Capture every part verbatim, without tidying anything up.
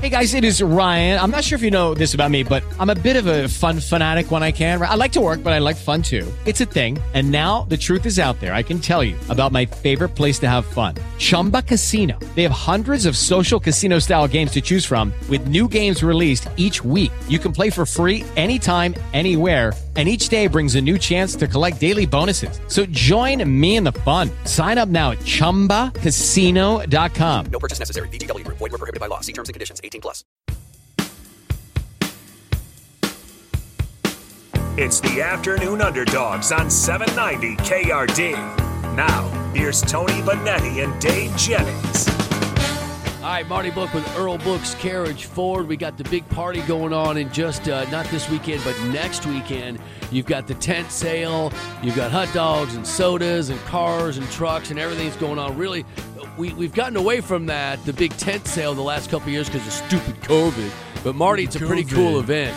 Hey, guys, it is Ryan. I'm not sure if you know this about me, but I'm a bit of a fun fanatic when I can. I like to work, but I like fun, too. It's a thing. And now the truth is out there. I can tell you about my favorite place to have fun, Chumba Casino. They have hundreds of social casino-style games to choose from with new games released each week. You can play for free anytime, anywhere, and each day brings a new chance to collect daily bonuses. So join me in the fun. Sign up now at chumba casino dot com. No purchase necessary. V G W. Void where prohibited by law. See terms and conditions. eighteen plus. It's the afternoon underdogs on seven ninety K R D. Now, here's Tony Bonetti and Dave Jennings. All right, Marty Book with Earl Books Carriage Ford. We got the big party going on in just, uh, not this weekend, but next weekend. You've got the tent sale. You've got hot dogs and sodas and cars and trucks and everything's going on. Really, we, we've gotten away from that, the big tent sale the last couple of years because of stupid COVID. But, Marty, it's a pretty cool event.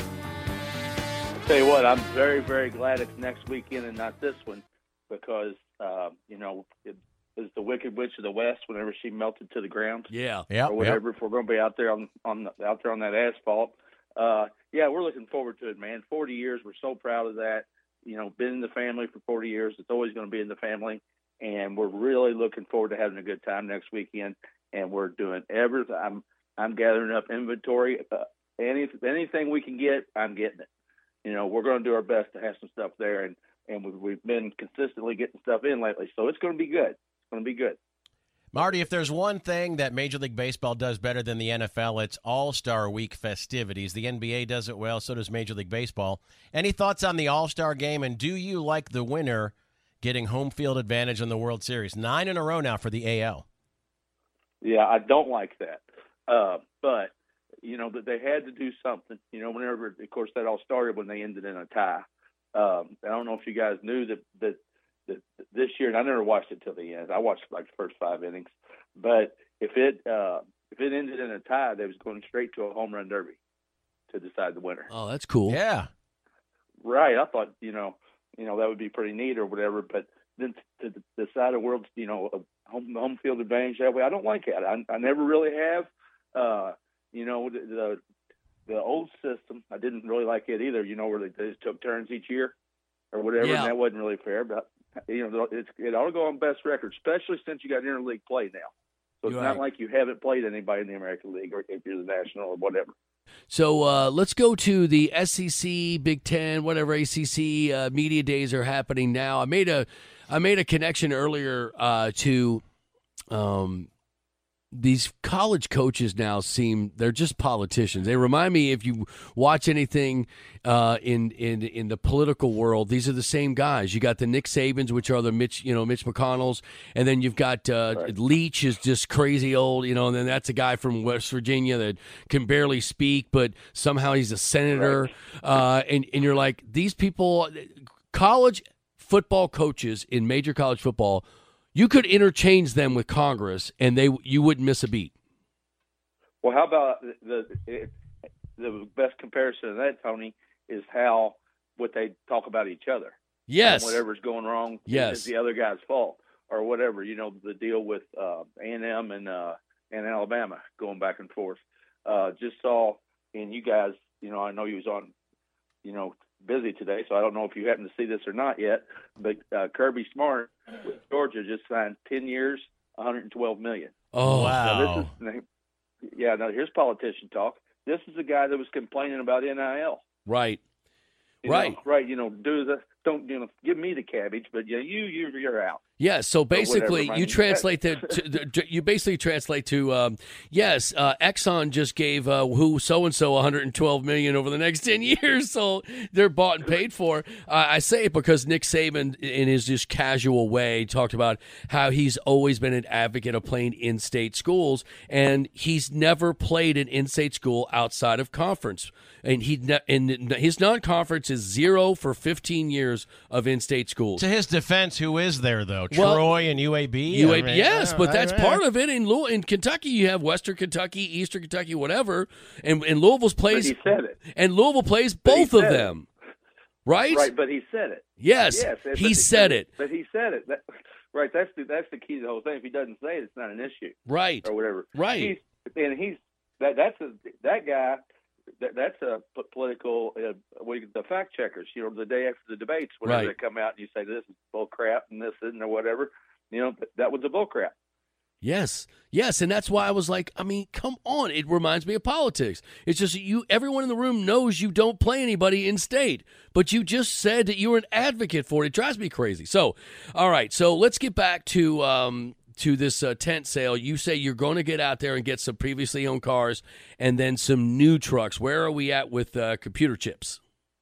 Tell you what, I'm very, very glad it's next weekend and not this one because, uh, you know, it was the Wicked Witch of the West whenever she melted to the ground. Yeah. Yep, or whatever, yep. if we're going to be out there on, on the, out there on that asphalt. Uh, yeah, we're looking forward to it, man. forty years, we're so proud of that. You know, been in the family for forty years. It's always going to be in the family. And we're really looking forward to having a good time next weekend. And we're doing everything. I'm, I'm gathering up inventory. Uh, any, anything we can get, I'm getting it. You know, we're going to do our best to have some stuff there, and, and we've, we've been consistently getting stuff in lately, so it's going to be good. It's going to be good. Marty, if there's one thing that Major League Baseball does better than the N F L, it's All-Star Week festivities. The N B A does it well, so does Major League Baseball. Any thoughts on the All-Star game, and do you like the winner getting home field advantage in the World Series? Nine in a row now for the A L. Yeah, I don't like that, uh, but – you know, that they had to do something, you know, whenever, of course, that all started when they ended in a tie. Um, I don't know if you guys knew that, that, that this year, and I never watched it till the end. I watched like the first five innings. But if it uh, if it ended in a tie, they was going straight to a home run derby to decide the winner. Oh, that's cool. Yeah. Right. I thought, you know, you know, that would be pretty neat or whatever. But then to decide a world, you know, a home, home field advantage that way, I don't like that. I, I never really have. Uh, You know, the, the the old system, I didn't really like it either, you know, where they, they just took turns each year or whatever, Yeah. and that wasn't really fair. But, you know, it's, it ought to go on best record, especially since you got interleague play now. So it's You're not right. like you haven't played anybody in the American League or if you're the National or whatever. So uh, let's go to the S E C, Big Ten, whatever A C C uh, media days are happening now. I made a I made a connection earlier uh, to um, these college coaches now seem they're just politicians. They remind me, if you watch anything uh, in in in the political world, these are the same guys. You got the Nick Sabans, which are the Mitch, you know, Mitch McConnells, and then you've got uh, Right. Leach is just crazy old, you know, and then that's a guy from West Virginia that can barely speak, but somehow he's a senator. Right. Uh, and and you're like, these people, college football coaches in major college football. You could interchange them with Congress, and they you wouldn't miss a beat. Well, how about the the, the best comparison of that, Tony, is how what they talk about each other. Yes. And whatever's going wrong Yes. is the other guy's fault or whatever. You know, the deal with uh, A and M and uh, and Alabama going back and forth. Uh, just saw, and you guys, you know, I know you was on, you know, busy today, so I don't know if you happen to see this or not yet, but uh, Kirby Smart with Georgia just signed ten years, one hundred twelve million Oh, wow. Now, this is, yeah, now here's politician talk. This is the guy that was complaining about N I L. right. You Right. know, right. You know, do the don't you know give me the cabbage, but yeah, you you you're out. Yeah, so basically, whatever, I you mean, translate that. To, you basically translate to um, yes. Uh, Exxon just gave uh, who so and so one hundred twelve million dollars over the next ten years, so they're bought and paid for. Uh, I say it because Nick Saban, in his just casual way, talked about how he's always been an advocate of playing in-state schools, and he's never played an in-state school outside of conference. And he ne- and his non-conference is zero for fifteen years of in-state schools. To his defense, who is there, though? Well, Troy and U A B? U A B, I mean, yes, uh, but that's uh, part of it. In Louis- in Kentucky, you have Western Kentucky, Eastern Kentucky, whatever, and, and Louisville's But plays. he said it. And Louisville plays But he both of said it. them, right? Right, but he said it. Yes, Yes, but he said it. But he said it. That, right, that's the that's the key to the whole thing. If he doesn't say it, it's not an issue Right, or whatever. right. He's, and he's that that's a that guy. That, that's a p- political. Uh, what do you- the fact checkers. You know, the day after the debates, whenever Right. they come out and you say this is bull crap and this isn't or whatever, you know, th- that was a bull crap. Yes, yes, and that's why I was like, I mean, come on. It reminds me of politics. It's just you. Everyone in the room knows you don't play anybody in state, but you just said that you were an advocate for it. It drives me crazy. So, all right, so let's get back to um, to this uh, tent sale. You say you're going to get out there and get some previously owned cars and then some new trucks. Where are we at with uh, computer chips?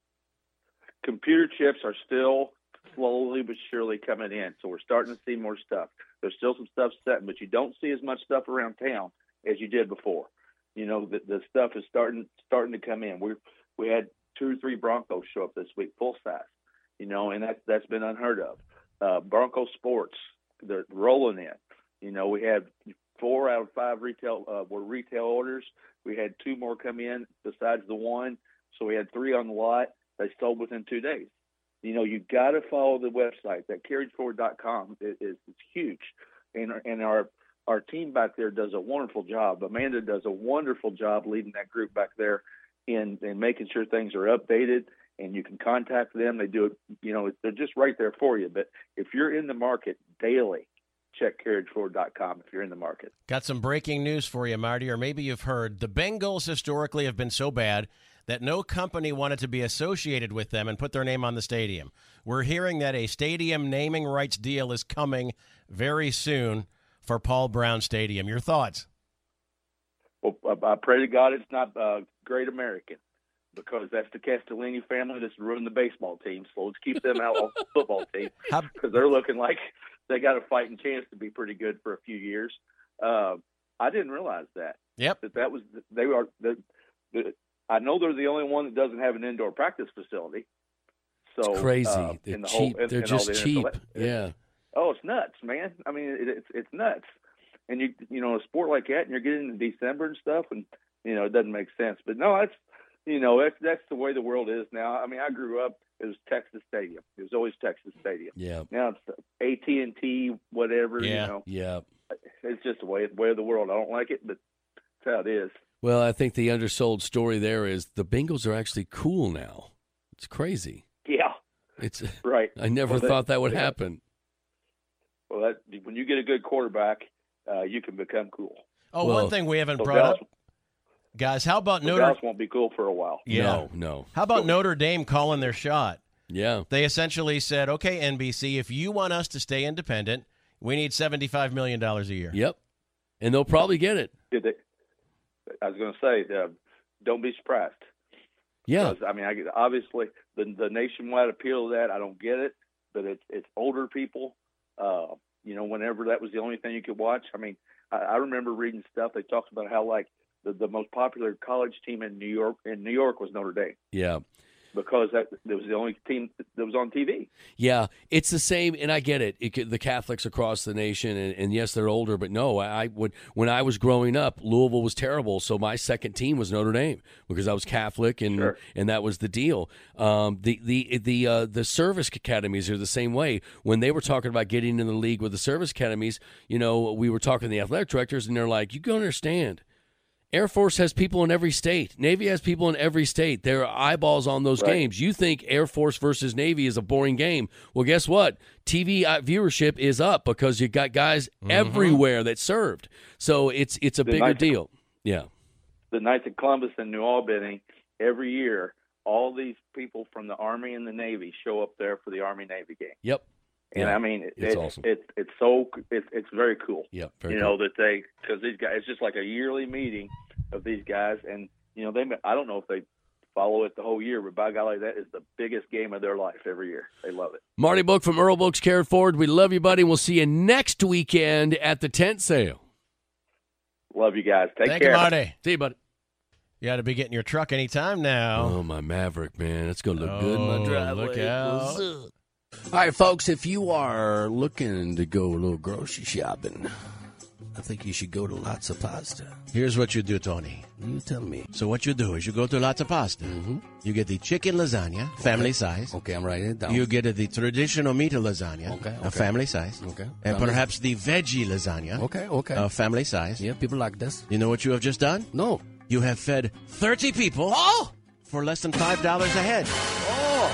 Computer chips are still slowly but surely coming in, so we're starting to see more stuff. There's still some stuff setting, but you don't see as much stuff around town as you did before. You know, the, the stuff is starting starting to come in. We we had two or three Broncos show up this week, full size. You know, and that that's been unheard of. Uh, Bronco Sports, they're rolling in. You know, we had four out of five retail uh, were retail orders. We had two more come in besides the one, so we had three on the lot. They sold within two days. You know, you got to follow the website. That carriage forward dot com is, is, is huge, and and our our team back there does a wonderful job. Amanda does a wonderful job leading that group back there, in in making sure things are updated. And you can contact them. They do it. You know, they're just right there for you. But if you're in the market daily, check carriage forward dot com if you're in the market. Got some breaking news for you, Marty, or maybe you've heard. The Bengals historically have been so bad that no company wanted to be associated with them and put their name on the stadium. We're hearing that a stadium naming rights deal is coming very soon for Paul Brown Stadium. Your thoughts? Well, I pray to God it's not uh, Great American, because that's the Castellini family that's ruined the baseball team. So let's keep them out of the football team, because they're looking like they got a fighting chance to be pretty good for a few years. Uh, I didn't realize that. Yep. That that was they are the, the I know they're the only one that doesn't have an indoor practice facility. So It's crazy. uh, They're in the cheap. whole, in, They're in all just the cheap. N F L. Yeah. Oh, it's nuts, man. I mean, it, it's it's nuts. And you you know, a sport like that, and you're getting into December and stuff, and you know, it doesn't make sense. But no, that's you know, that's that's the way the world is now. I mean, I grew up, it was Texas Stadium. It was always Texas Stadium. Yeah. Now it's A T and T, whatever. Yeah. You know, Yeah. it's just the way way of the world. I don't like it, but that's how it is. Well, I think the undersold story there is the Bengals are actually cool now. It's crazy. Yeah. It's Right. I never Well, that- thought that would yeah. happen. Well, that when you get a good quarterback, uh, you can become cool. Oh, Well, one thing we haven't So brought Dallas, up, guys, how about so Notre Dallas won't be cool for a while. Yeah. No, no. How about Notre Dame calling their shot? Yeah. They essentially said, okay, N B C, if you want us to stay independent, we need seventy-five million dollars a year. Yep. And they'll probably get it. Did they, I was going to say, uh, don't be surprised. Yeah. Because, I mean, I, obviously the the nationwide appeal of that, I don't get it, but it's it's older people. Uh, you know, whenever that was the only thing you could watch. I mean, I, I remember reading stuff. They talked about how like the, the most popular college team in New York in New York was Notre Dame, Yeah. because that, that was the only team that was on T V. Yeah, it's the same, and I get it. it could- the Catholics across the nation, and, and yes, they're older, but no, I, I would. When I was growing up, Louisville was terrible, so my second team was Notre Dame because I was Catholic, and Sure. and that was the deal. Um, the the the uh, the service academies are the same way. When they were talking about getting in the league with the service academies, you know, we were talking to the athletic directors, and they're like, "You can understand." Air Force has people in every state. Navy has people in every state. There are eyeballs on those Right. games. You think Air Force versus Navy is a boring game. Well, guess what? T V viewership is up because you got guys Mm-hmm. everywhere that served. So it's it's a The bigger Knights of- deal. Yeah. The Knights of Columbus and New Albany, every year, all these people from the Army and the Navy show up there for the Army Navy game. Yep. And Yeah. I mean, it, It's it's awesome. It's it's so it's it's very cool. Yep. Very you cool. know that they because these guys it's just like a yearly meeting of these guys, and you know they I don't know if they follow it the whole year, but by golly, that is the biggest game of their life every year. They love it. Marty Book from Earl Books Carried Forward. We love you, buddy. We'll see you next weekend at the tent sale. Love you guys. Take Thank care. you, Marty. See you, buddy. You ought to be getting your truck anytime now. Oh, my Maverick, man. It's going to look good in my Oh, driveway. look out. What's up? All right, folks, if you are looking to go a little grocery shopping, I think you should go to Lots of Pasta. Here's what you do, Tony. You tell me. So what you do is you go to Lots of Pasta. Mm-hmm. You get the chicken lasagna, family size. Okay, I'm writing it down. You get the traditional meat lasagna, Okay, a okay. family size. Okay. And Family- perhaps the veggie lasagna, Okay, okay. a family size. Yeah, people like this. You know what you have just done? No. You have fed thirty people Oh! for less than five dollars a head. Oh!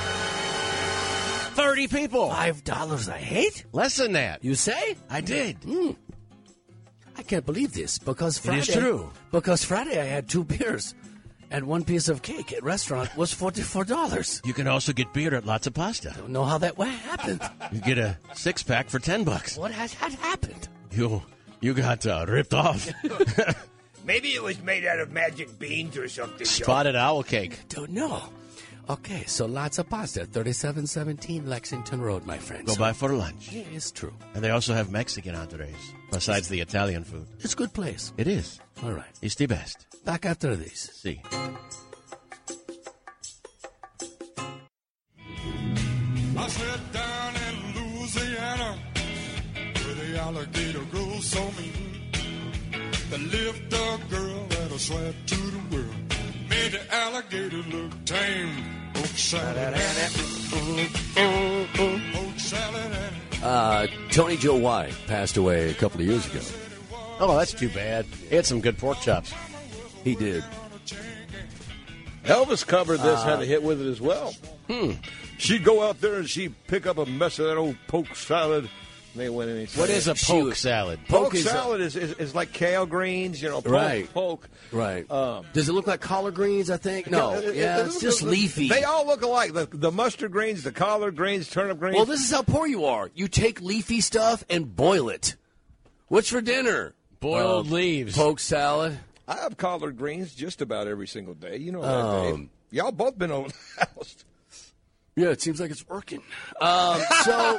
thirty people. Five dollars a head? Less than that. You say? I did. Mm. I can't believe this because Friday. is true. Because Friday I had two beers and one piece of cake at restaurant was forty-four dollars. You can also get beer at Lots of Pasta. Don't know how that what happened. You get a six pack for ten bucks. What has had happened? You you got uh, ripped off. Maybe it was made out of magic beans or something. Joe. Spotted owl cake. Don't know. Okay, so Lots of Pasta, thirty-seven seventeen Lexington Road, my friend. Go So- by for lunch. Yeah, it's true. And they also have Mexican entrees besides the Italian food. It's a good place. It is. All right. It's the best. Back after this. See. I sat down in Louisiana where the alligator grows so mean. They lived a girl that I swear to the world made the alligator look tame. Poke salad and poke salad and Uh, Tony Joe White passed away a couple of years ago. Oh, that's too bad. He had some good pork chops. He did. Elvis covered this, had a hit with it as well. Hmm. She'd go out there and she'd pick up a mess of that old poke salad. And they went in and What is a She poke was- salad? Poke, Poke is a- salad is, is is like kale greens, you know, poke, Right. poke. Right. Um, Does it look like collard greens, I think? No. it- it- yeah, it- it's just it- leafy. They all look alike. The, the mustard greens, the collard greens, turnip greens. Well, this is how poor you are. You take leafy stuff and boil it. What's for dinner? Boiled Uh, leaves. Poke salad. I have collard greens just about every single day. You know that, Dave. Um, Y'all both been over the house. Yeah, it seems like it's working. Um, so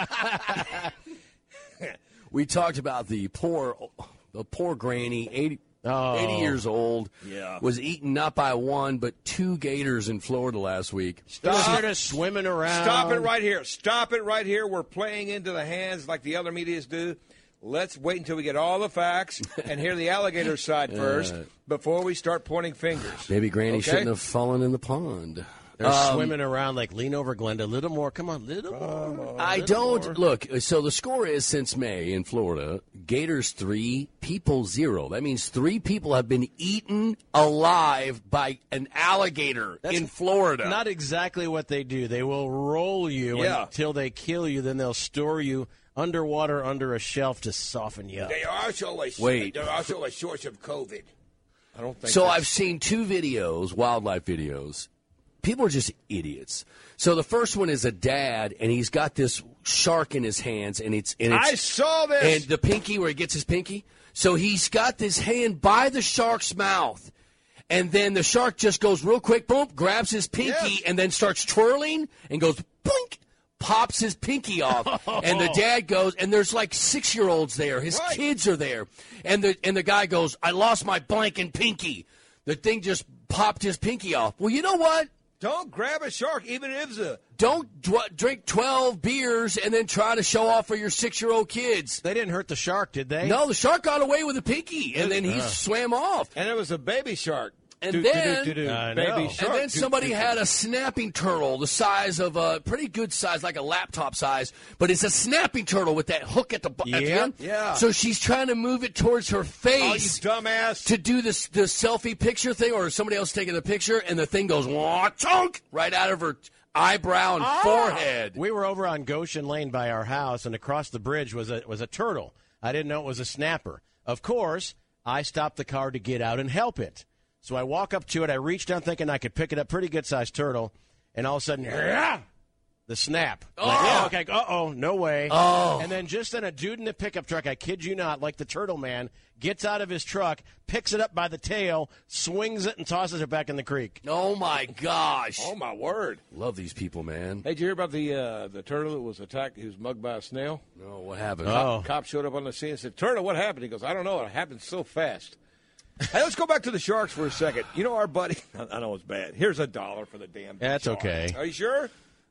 we talked about the poor, the poor granny, eighty, Oh. eighty years old, Yeah. was eaten not by one but two gators in Florida last week. They're just swimming around. Stop it right here. Stop it right here. We're playing into the hands like the other medias do. Let's wait until we get all the facts and hear the alligator side first before we start pointing fingers. Maybe Granny Okay? shouldn't have fallen in the pond. They're Um, swimming around like lean over, Glenda. A little more. Come on, little more. I little don't more. look. So the score is since May in Florida: Gators three, people zero. That means three people have been eaten alive by an alligator That's in Florida. Not exactly what they do. They will roll you Yeah. until they kill you. Then they'll store you underwater under a shelf to soften you up. They are also a Wait. They're also a source of COVID. I don't think So that's- I've seen two videos, wildlife videos. People are just idiots. So the first one is a dad, and he's got this shark in his hands, and it's and it's I saw this. and the pinky where he gets his pinky. So he's got this hand by the shark's mouth, and then the shark just goes real quick, boom, grabs his pinky, Yes. and then starts twirling and goes boink, pops his pinky off, and the dad goes, and there's like six year olds there, his Right. kids are there, and the and the guy goes, I lost my blank pinky. The thing just popped his pinky off. Well, you know what? Don't grab a shark, even if it's a. Don't dw- drink twelve beers and then try to show off for your six-year-old kids. They didn't hurt the shark, did they? No, the shark got away with a pinky, and then he swam off. And it was a baby shark. And Do, then- do, do, do, do. I baby know. shark. And then Do, somebody do, do. had a snapping turtle the size of a pretty good size, like a laptop size, but it's a snapping turtle with that hook at the, bu- at the Yeah, end. yeah. So she's trying to move it towards her Oh, you face dumbass. to do this the selfie picture thing, or somebody else taking the picture, and the thing goes wah, chunk right out of her eyebrow and forehead. We were over on Goshen Lane by our house, and across the bridge was a was a turtle. I didn't know it was a snapper. Of course, I stopped the car to get out and help it. So I walk up to it. I reach down thinking I could pick it up, pretty good-sized turtle, and all of a sudden, yeah, the snap. Oh. Like, yeah, okay, uh-oh, no way. Oh. And then just then a dude in the pickup truck, I kid you not, like the turtle man, gets out of his truck, picks it up by the tail, swings it, and tosses it back in the creek. Oh, my gosh. Oh, my word. Love these people, man. Hey, did you hear about the uh, the turtle that was attacked? He was mugged by a snail. No, what happened? Oh. Cop showed up on the scene and said, Turtle, what happened? He goes, I don't know. It happened so fast. Hey, let's go back to the Sharks for a second. You know, our buddy, I know it's bad. Here's a dollar for the damn That's Sharks. okay. Are you sure?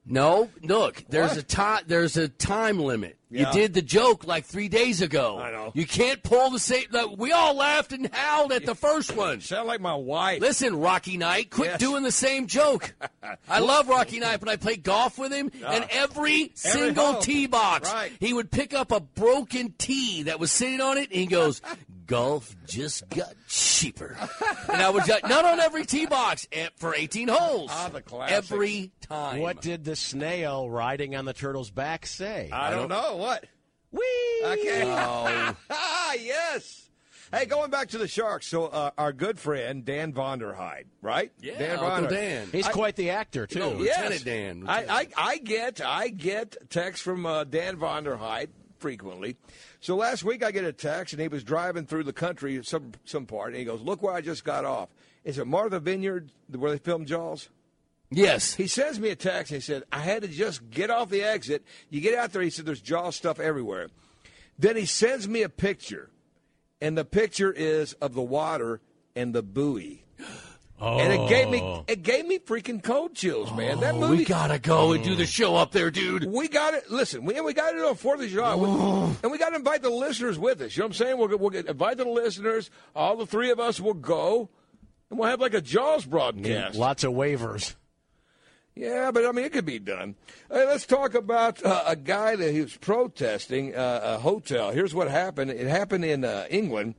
No, look, there's What? a time. There's a time limit. Yeah. You did the joke like three days ago. I know. You can't pull the same. Like, we all laughed and howled at the first one. Sound like my wife. Listen, Rocky Knight, quit Yes. doing the same joke. I love Rocky Knight, but I played golf with him, and every single hole. tee box, Right. he would pick up a broken tee that was sitting on it, and he goes, "Golf just got cheaper." And I would just, not on every tee box eh, for eighteen holes. Ah, the classics. Every time. What did the snail riding on the turtle's back say? I don't know. What? Whee! Okay. Oh. Ah, yes. Hey, going back to the Sharks. So uh, our good friend, Dan Vonderheide, right? Yeah, Dan Uncle Vonderheide. Dan. He's I- quite the actor, too. No, Yes. Lieutenant Dan. I, I, I get I get texts from uh, Dan Vonderheide frequently. So last week I get a text, and he was driving through the country, some some part, and he goes, "Look where I just got off. Is it Martha Vineyard where they filmed Jaws?" Yes. He sends me a text, and he said, "I had to just get off the exit. You get out there," he said, "there's Jaws stuff everywhere." Then he sends me a picture, and the picture is of the water and the buoy. Oh. And it gave me it gave me freaking cold chills, man. That movie. We gotta go and do the show up there, dude. We got it. Listen, we we got to do a Fourth of July, We- and we got to invite the listeners with us. You know what I'm saying? We'll, we'll get, invite the listeners. All the three of us will go, and we'll have like a Jaws broadcast. Lots of waivers. Yeah, but I mean, it could be done. Hey, let's talk about uh, a guy that he was protesting uh, a hotel. Here's what happened. It happened in uh, England.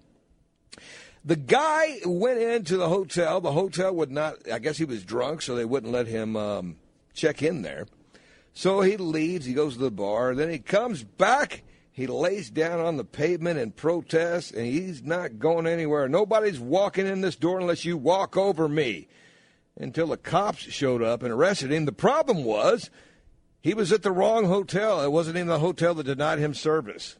The guy went into the hotel. The hotel would not, I guess he was drunk, so they wouldn't let him um, check in there. So he leaves. He goes to the bar. Then he comes back. He lays down on the pavement and protests, and he's not going anywhere. Nobody's walking in this door unless you walk over me. Until the cops showed up and arrested him. The problem was he was at the wrong hotel. It wasn't even the hotel that denied him service.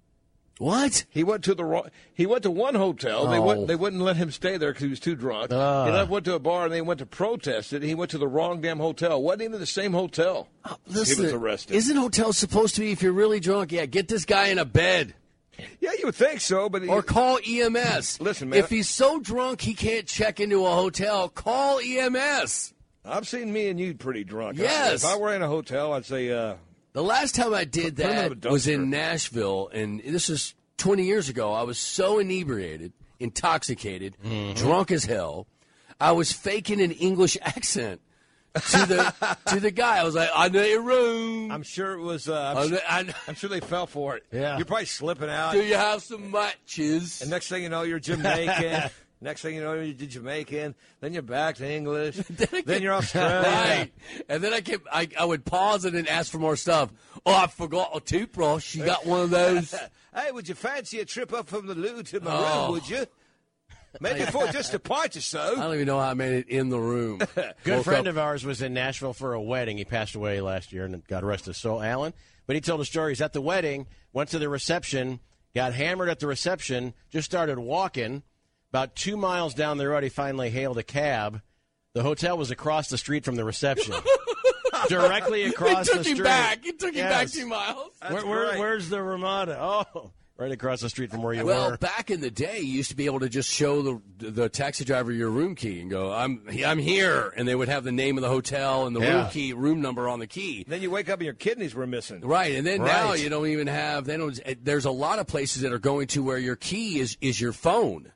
What? He went to the wrong. He went to one hotel. They Oh. wouldn't. They wouldn't let him stay there because he was too drunk. Ah. He left, went to a bar, and they went to protest it. And he went to the wrong damn hotel. Wasn't even the same hotel. Listen, he was arrested. Isn't hotels supposed to be, if you're really drunk, yeah, get this guy in a bed Yeah, you would think so, but he, or call E M S. Listen, man. If he's so drunk he can't check into a hotel, call E M S. I've seen me and you pretty drunk. Yes. If I were in a hotel, I'd say, uh, The last time I did Put him in a that was in dumpster. Nashville, and this is twenty years ago. I was so inebriated, intoxicated, drunk as hell. I was faking an English accent to the to the guy. I was like, "I know your room. I'm sure it was. Uh, I'm, I su- know- I know- I'm sure they fell for it. Yeah. You're probably slipping out. Do you have some matches?" And next thing you know, you're Jamaican. Next thing you know, you're Jamaican. Then you're back to English. then you're Australian. Right. And then I kept, I, I would pause it and ask for more stuff. Oh, I forgot a toothbrush. You got one of those? Hey, would you fancy a trip up from the loo to my Oh. room, would you? Maybe for just a pint or I so. don't even know how I made it in the room. Good Woke friend up- of ours was in Nashville for a wedding. He passed away last year and got arrested. So Alan, but he told a story. He's at the wedding, went to the reception, got hammered at the reception, just started walking. About two miles down the road, he finally hailed a cab. The hotel was across the street from the reception. Directly across It took the him street. back. It took him back Yes. two miles. Where, where, great. where's the Ramada? Oh, right across the street from where you Well, were. back in the day, you used to be able to just show the the taxi driver your room key and go, "I'm I'm here," and they would have the name of the hotel and the room Yeah. key, room number on the key. Then you wake up and your kidneys were missing. Right, and then now Right. you don't even have. They don't. There's a lot of places that are going to where your key is is your phone.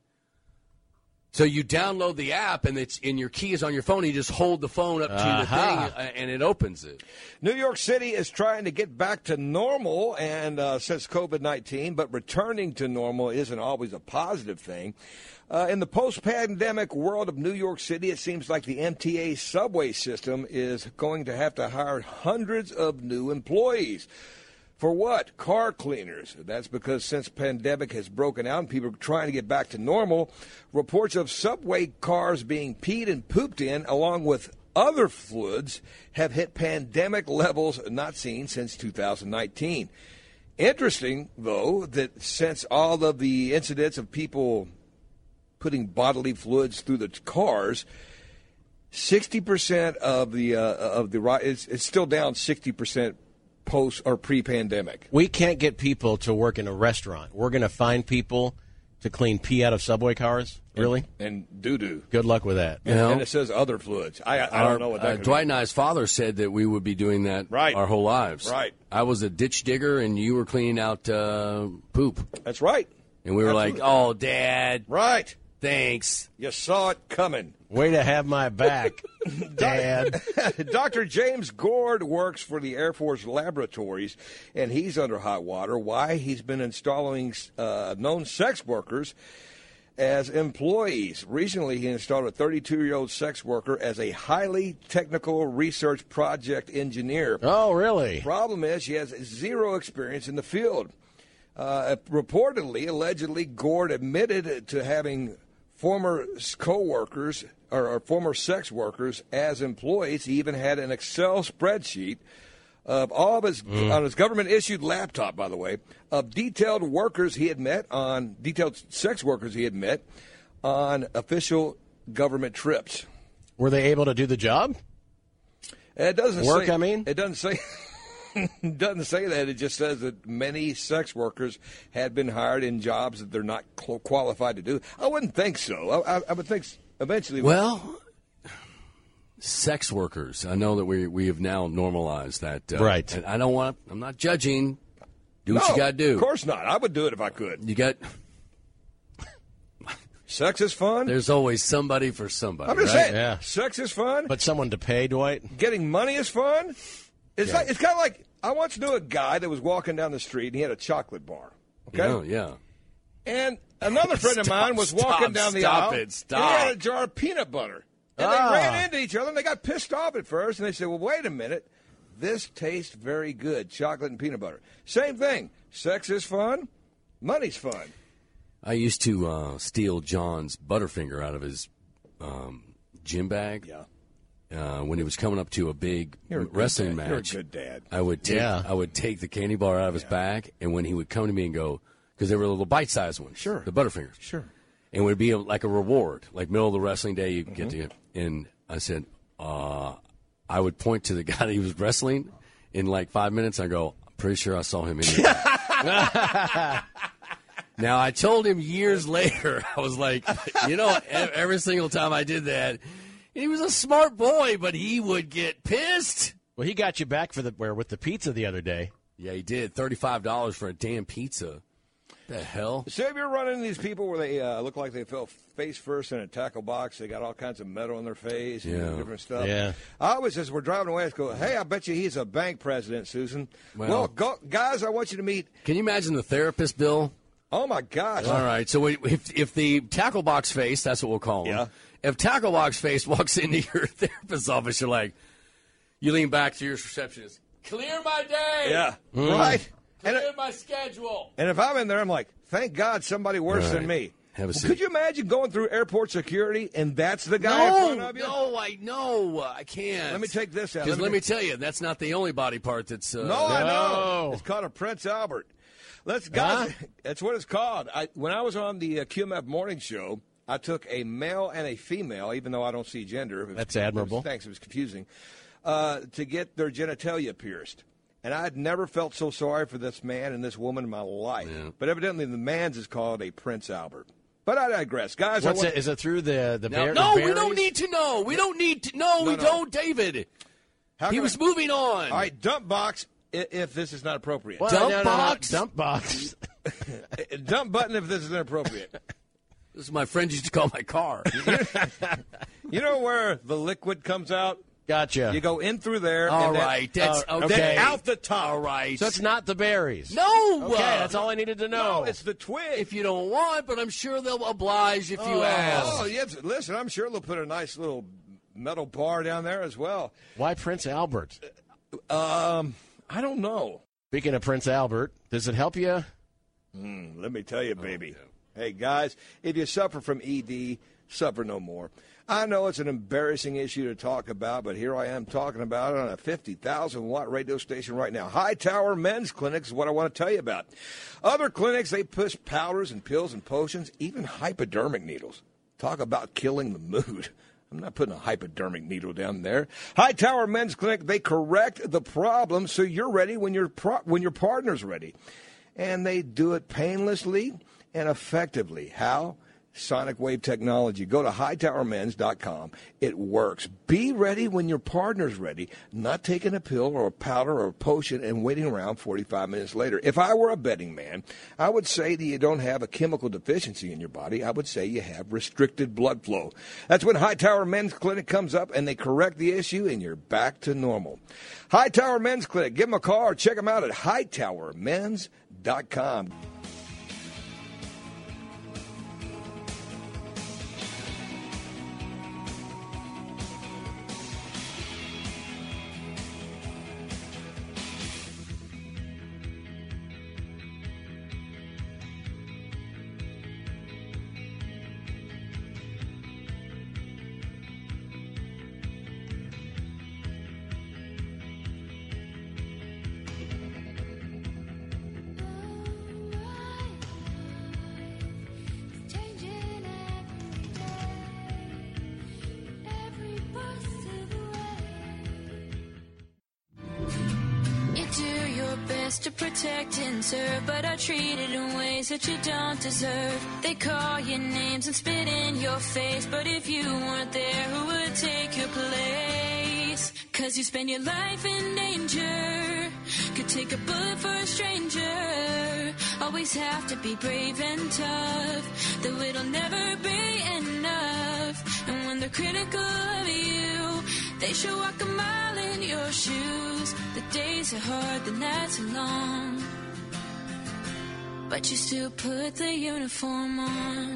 So you download the app and it's and your key is on your phone. You just hold the phone up to Aha. the thing uh, and it opens it. New York City is trying to get back to normal and uh, since COVID nineteen, but returning to normal isn't always a positive thing. Uh, in the post-pandemic world of New York City, it seems like the M T A subway system is going to have to hire hundreds of new employees. For what? Car cleaners. That's because since pandemic has broken out and people are trying to get back to normal, reports of subway cars being peed and pooped in along with other fluids have hit pandemic levels not seen since two thousand nineteen. Interesting, though, that since all of the incidents of people putting bodily fluids through the cars, sixty percent of the uh, of the ri- it's, it's still down sixty percent post or pre-pandemic. We can't get people to work in a restaurant. We're going to find people to clean pee out of subway cars? Really? And, and doo-doo. Good luck with that. And, You know? and it says other fluids. I, I Our- don't know what that uh, could Dwight be. and I's father said that we would be doing that Right. our whole lives. Right. I was a ditch digger, and you were cleaning out uh, poop. That's right. And we were Absolutely. like, oh, Dad, Right. thanks. You saw it coming. Way to have my back, Dad. Doctor James Gord works for the Air Force Laboratories, and he's under hot water. Why? He's been installing uh, known sex workers as employees. Recently, he installed a thirty-two-year-old sex worker as a highly technical research project engineer. Oh, really? Problem is, she has zero experience in the field. Uh, reportedly, allegedly, Gord admitted to having former co-workers or, or former sex workers as employees. He even had an Excel spreadsheet of all of his Mm. on his government-issued laptop, by the way, of detailed workers he had met on detailed sex workers he had met on official government trips. Were they able to do the job? It doesn't Work, say, I mean? It doesn't say. It doesn't say that. It just says that many sex workers had been hired in jobs that they're not cl- qualified to do. I wouldn't think so. I, I, I would think s- eventually. Well, sex workers. I know that we we have now normalized that. Uh, Right. And I don't want. I'm not judging. Do what No, you got to do. Of course not. I would do it if I could. You got. Sex is fun. There's always somebody for somebody. I'm just right? saying. Yeah. Sex is fun. But someone to pay, Dwight? Getting money is fun. It's like it's kind of like I once knew a guy that was walking down the street and he had a chocolate bar. Okay. No, yeah. And another friend of Stop, mine was stop, walking down the stop aisle. it, And stop. he had a jar of peanut butter. And Ah. they ran into each other and they got pissed off at first. And they said, well, wait a minute. This tastes very good, chocolate and peanut butter. Same thing. Sex is fun. Money's fun. I used to uh, steal John's Butterfinger out of his um, gym bag. Yeah. Uh, when he was coming up to a big You're a good wrestling dad. match, You're a good dad. I would take Yeah. I would take the candy bar out of his bag, and when he would come to me and go, because they were little bite-sized ones, Sure. the Butterfingers, Sure. and it would be a, like a reward, like middle of the wrestling day, you get Mm-hmm. to get. And I said, uh, I would point to the guy that he was wrestling in like five minutes. I go, I'm pretty sure I saw him in there. Now, I told him years later, I was like, you know, e- every single time I did that, he was a smart boy, but he would get pissed. Well, he got you back for the where with the pizza the other day. Yeah, he did. thirty-five dollars for a damn pizza. The hell? So if you're running into these people where they uh, look like they fell face first in a tackle box, they got all kinds of metal on their face and Yeah. different stuff. Yeah. I always, as we're driving away, I go, hey, I bet you he's a bank president, Susan. Well- Well, go, guys, I want you to meet. Can you imagine the therapist, Bill? Oh, my gosh. All right, so if, if the tackle box face, that's what we'll call him. Yeah. If tackle box face walks into your therapist's office, you're like, you lean back to your receptionist, clear my day. Yeah. Right. Clear And, my schedule. and if I'm in there, I'm like, thank God somebody worse All than right. me. Have a Well, seat. could you imagine going through airport security and that's the guy in No, front of you? no, I know. I can't. Let me take this out. Because Let let me me tell you, that's not the only body part that's. Uh, No, I know. No. It's called a Prince Albert. Let's guys. Huh? That's what it's called. I, when I was on the uh, Q M F morning show, I took a male and a female, even though I don't see gender. It was- That's admirable. It was, thanks. It was confusing. Uh, to get their genitalia pierced, and I had never felt so sorry for this man and this woman in my life. Yeah. But evidently, the man's is called a Prince Albert. But I digress, guys. I What's want- it? Is it through the the No, bear, no, the we don't berries? need to know. We don't need to. No, we no. don't, David. How He can was I- moving on. All right, dump box. i- If this is not appropriate, Well, Dump no, no, no, box? Dump box. dump button if this is inappropriate. This is my friend used to call my car. You know where the liquid comes out? Gotcha. You go in through there. All and then- right, that's uh, okay. Then out the top. All right. So it's not the berries. no. Okay, uh, that's all I needed to know. No, it's the twig. If you don't want, but I'm sure they'll oblige if you oh, ask. yes. Listen, I'm sure they'll put a nice little metal bar down there as well. Why Prince Albert? Um, I don't know. Speaking of Prince Albert, does it help you? Mm, let me tell you, baby. Hey, guys, if you suffer from E D, suffer no more. I know it's an embarrassing issue to talk about, but here I am talking about it on a fifty thousand watt radio station right now. Hightower Men's Clinic is what I want to tell you about. Other clinics, they push powders and pills and potions, even hypodermic needles. Talk about killing the mood. I'm not putting a hypodermic needle down there. Hightower Men's Clinic, they correct the problem so you're ready when your pro- when your partner's ready. And they do it painlessly and effectively. How? Sonic Wave technology. Go to hightower men's dot com. It works. Be ready when your partner's ready, not taking a pill or a powder or a potion and waiting around forty-five minutes later. If I were a betting man, I would say that you don't have a chemical deficiency in your body. I would say you have restricted blood flow. That's when Hightower Men's Clinic comes up and they correct the issue and you're back to normal. Hightower Men's Clinic. Give them a call or check them out at hightower men's dot com. To protect and serve, but are treated in ways that you don't deserve. They call your names and spit in your face, but if you weren't there, who would take your place? Cause you spend your life in danger, could take a bullet for a stranger. Always have to be brave and tough, though it'll never be enough. And when they're critical of you, they should walk a mile in your shoes. The days are hard, the nights are long, but you still put the uniform on.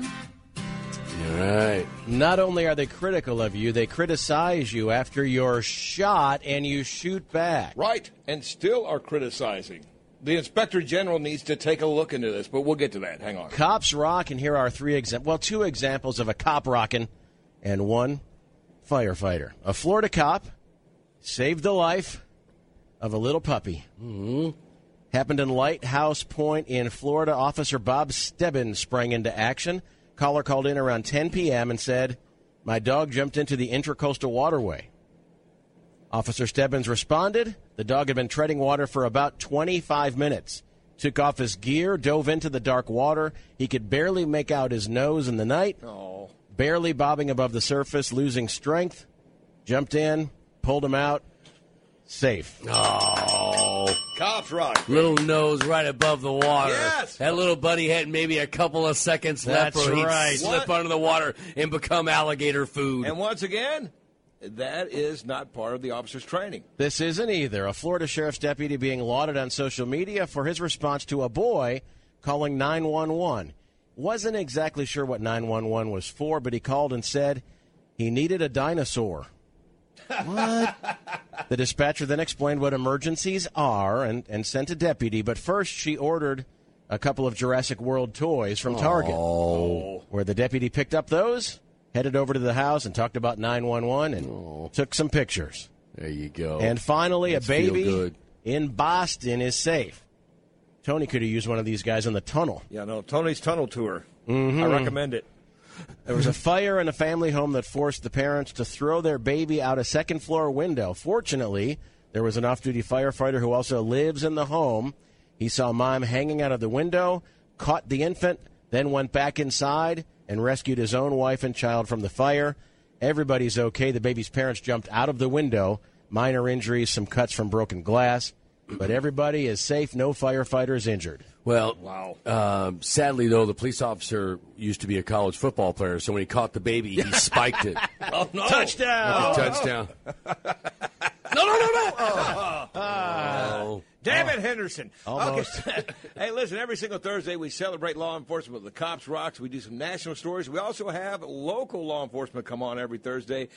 All right. Not only are they critical of you, they criticize you after you're shot and you shoot back. Right, and still are criticizing. The Inspector General needs to take a look into this, but we'll get to that. Hang on. Cops rock, and here are three examples. Well, two examples of a cop rocking and one firefighter. A Florida cop saved the life of a little puppy. Mm-hmm. Happened in Lighthouse Point in Florida. Officer Bob Stebbins sprang into action. Caller called in around ten p.m. and said, "My dog jumped into the Intracoastal Waterway." Officer Stebbins responded. The dog had been treading water for about twenty-five minutes. Took off his gear, dove into the dark water. He could barely make out his nose in the night. Oh. Barely bobbing above the surface, losing strength. Jumped in, pulled him out. Safe. Oh. Cops rock. Little nose right above the water. Yes. That little buddy had maybe a couple of seconds left That's where he'd right. slip What? under the water and become alligator food. And once again, that is not part of the officer's training. This isn't either. A Florida sheriff's deputy being lauded on social media for his response to a boy calling nine one one. Wasn't exactly sure what nine one one was for, but he called and said he needed a dinosaur. What? The dispatcher then explained what emergencies are and, and sent a deputy, but first she ordered a couple of Jurassic World toys from Target. Oh. Where the deputy picked up those, headed over to the house and talked about nine one one and Oh. took some pictures. There you go. And finally, Let's a baby feel good. in Boston is safe. Tony could have used one of these guys in the tunnel. Yeah, no, Tony's Tunnel Tour. Mm-hmm. I recommend it. There was a fire in a family home that forced the parents to throw their baby out a second-floor window. Fortunately, there was an off-duty firefighter who also lives in the home. He saw mom hanging out of the window, caught the infant, then went back inside and rescued his own wife and child from the fire. Everybody's okay. The baby's parents jumped out of the window. Minor injuries, some cuts from broken glass. But everybody is safe. No firefighters injured. Well, Wow. um, sadly, though, the police officer used to be a college football player, so when he caught the baby, he spiked it. Oh, no. Touchdown! Touchdown. No, no, no, no! Oh. Oh. Damn it, Henderson. Almost. Okay. Hey, listen, every single Thursday we celebrate law enforcement with the Cops Rocks. We do some national stories. We also have local law enforcement come on every Thursday.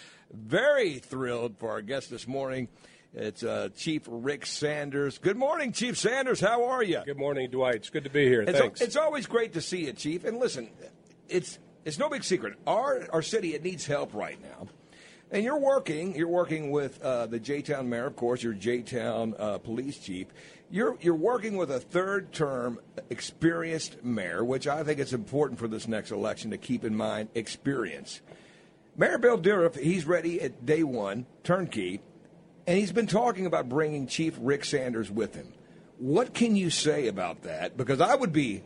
Very thrilled for our guest this morning. It's uh, Chief Rick Sanders. Good morning, Chief Sanders. How are you? Good morning, Dwight. It's good to be here. It's, Thanks. it's always great to see you, Chief. And listen, it's it's no big secret. Our our city, it needs help right now. And you're working. You're working with uh, the J-Town mayor, of course. Your J-Town uh, police chief. You're you're working with a third-term experienced mayor, which I think it's important for this next election to keep in mind experience. Mayor Bill Dourif, he's ready at day one, turnkey. And he's been talking about bringing Chief Rick Sanders with him. What can you say about that? Because I would be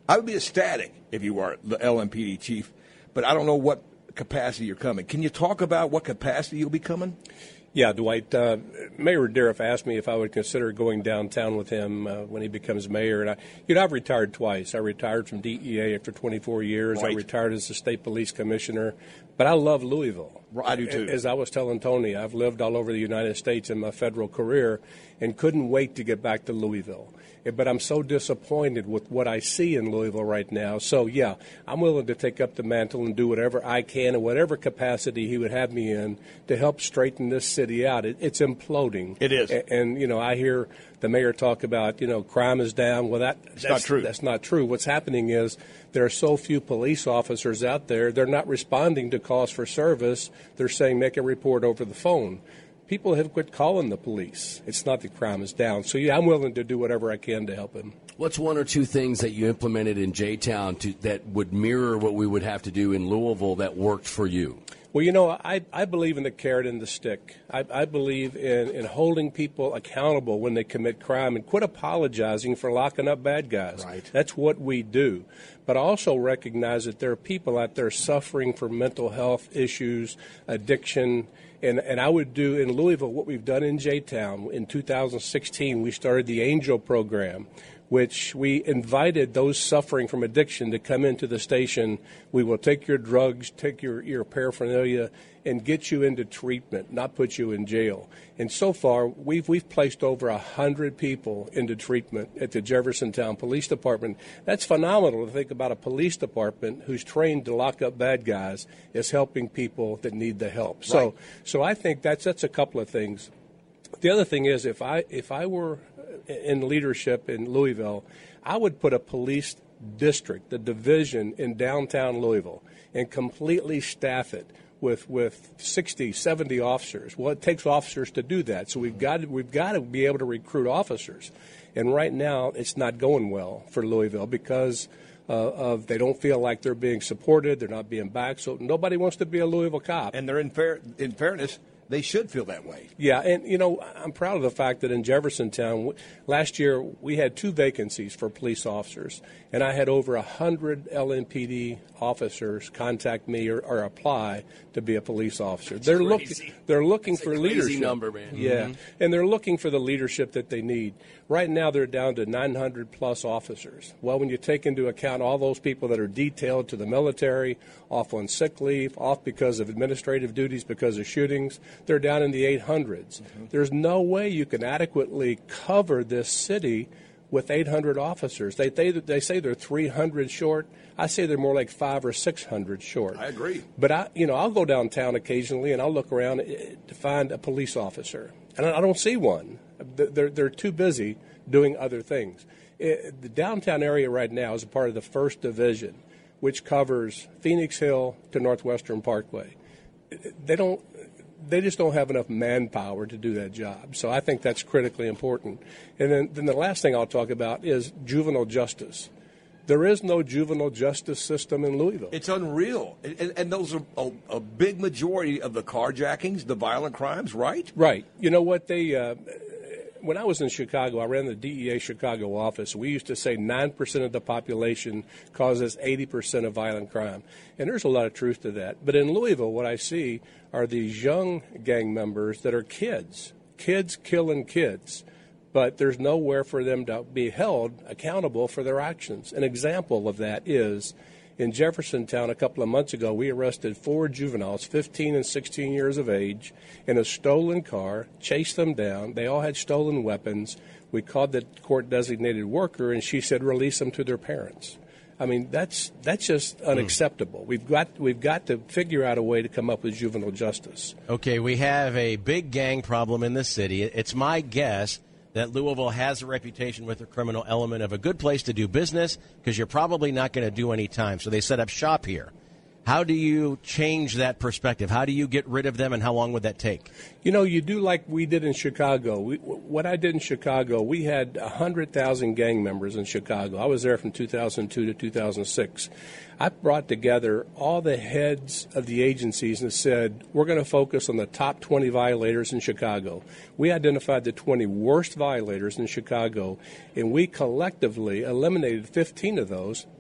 I would be ecstatic if you were the L M P D chief, but I don't know what capacity you're coming. Can you talk about what capacity you'll be coming? Yeah, Dwight. Uh, Mayor Dariff asked me if I would consider going downtown with him uh, when he becomes mayor. And I, you know, I've retired twice. I retired from D E A after twenty-four years. Right. I retired as the state police commissioner. But I love Louisville. I do too. As I was telling Tony, I've lived all over the United States in my federal career and couldn't wait to get back to Louisville. But I'm so disappointed with what I see in Louisville right now. So, yeah, I'm willing to take up the mantle and do whatever I can in whatever capacity he would have me in to help straighten this city out. It, it's imploding. It is. And, and, you know, I hear the mayor talk about, you know, crime is down. Well, that, that's, that's not true. That's not true. What's happening is there are so few police officers out there. They're not responding to calls for service. They're saying make a report over the phone. People have quit calling the police. It's not that crime is down. So, yeah, I'm willing to do whatever I can to help him. What's one or two things that you implemented in J-Town to, that would mirror what we would have to do in Louisville that worked for you? Well, you know, I, I believe in the carrot and the stick. I, I believe in, in holding people accountable when they commit crime and quit apologizing for locking up bad guys. Right. That's what we do. But I also recognize that there are people out there suffering from mental health issues, addiction. And, and I would do in Louisville what we've done in J-Town. In two thousand sixteen, we started the Angel program, which we invited those suffering from addiction to come into the station. We will take your drugs, take your, your paraphernalia, and get you into treatment, not put you in jail. And so far, we've we've placed over one hundred people into treatment at the Jeffersontown Police Department. That's phenomenal to think about a police department who's trained to lock up bad guys is helping people that need the help. So, right. so I think that's that's a couple of things. The other thing is, if I if I were in leadership in Louisville, I would put a police district, the division in downtown Louisville, and completely staff it with with sixty, seventy officers. Well, it takes officers to do that, so we've got to, we've got to be able to recruit officers. And right now, it's not going well for Louisville because uh, of they don't feel like they're being supported, they're not being backed, so nobody wants to be a Louisville cop. And they're in fair in fairness. They should feel that way. Yeah, and, you know, I'm proud of the fact that in Jeffersontown, last year we had two vacancies for police officers, and I had over one hundred L M P D officers contact me or, or apply to be a police officer. That's they're crazy. looking they're looking That's for a crazy leadership. number, man. Yeah, Mm-hmm. and they're looking for the leadership that they need. Right now they're down to nine hundred plus officers. Well, when you take into account all those people that are detailed to the military, off on sick leave, off because of administrative duties, because of shootings, they're down in the eight hundreds. Mm-hmm. There's no way you can adequately cover this city with eight hundred officers. They, they they say they're three hundred short. I say they're more like five or six hundred short. I agree. But I, you know, I'll go downtown occasionally and I'll look around to find a police officer, and I don't see one. They're they're too busy doing other things. It, the downtown area right now is a part of the First Division, which covers Phoenix Hill to Northwestern Parkway. They don't. They just don't have enough manpower to do that job. So I think that's critically important. And then, then the last thing I'll talk about is juvenile justice. There is no juvenile justice system in Louisville. It's unreal. And, and those are a, a big majority of the carjackings, the violent crimes, right? Right. You know what? They uh, when I was in Chicago, I ran the D E A Chicago office. We used to say nine percent of the population causes eighty percent of violent crime. And there's a lot of truth to that. But in Louisville, what I see are these young gang members that are kids, kids killing kids. But there's nowhere for them to be held accountable for their actions. An example of that is in Jeffersontown a couple of months ago, we arrested four juveniles, fifteen and sixteen years of age, in a stolen car, chased them down. They all had stolen weapons. We called the court-designated worker, and she said release them to their parents. I mean, that's that's just unacceptable. Mm. We've got we've got to figure out a way to come up with juvenile justice. Okay, we have a big gang problem in the city. It's my guess that Louisville has a reputation with the criminal element of a good place to do business because you're probably not going to do any time. So they set up shop here. How do you change that perspective? How do you get rid of them, and how long would that take? You know, you do like we did in Chicago. We, what I did in Chicago, we had one hundred thousand gang members in Chicago. I was there from two thousand two to two thousand six. I brought together all the heads of the agencies and said, we're going to focus on the top twenty violators in Chicago. We identified the twenty worst violators in Chicago, and we collectively eliminated fifteen of those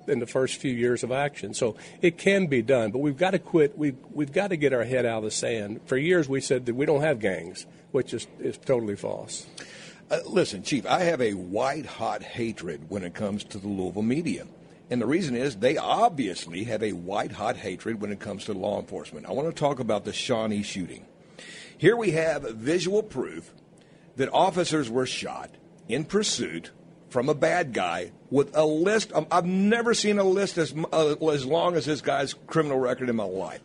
in the first few years of action. So it can be done, but we've got to quit. We've, we've got to get our head out of the sand. For years we said that we don't have gangs, which is, is totally false. Uh, listen, Chief, I have a white-hot hatred when it comes to the Louisville media. And the reason is they obviously have a white-hot hatred when it comes to law enforcement. I want to talk about the Shawnee shooting. Here we have visual proof that officers were shot in pursuit from a bad guy with a list. Um, I've never seen a list as, uh, as long as this guy's criminal record in my life.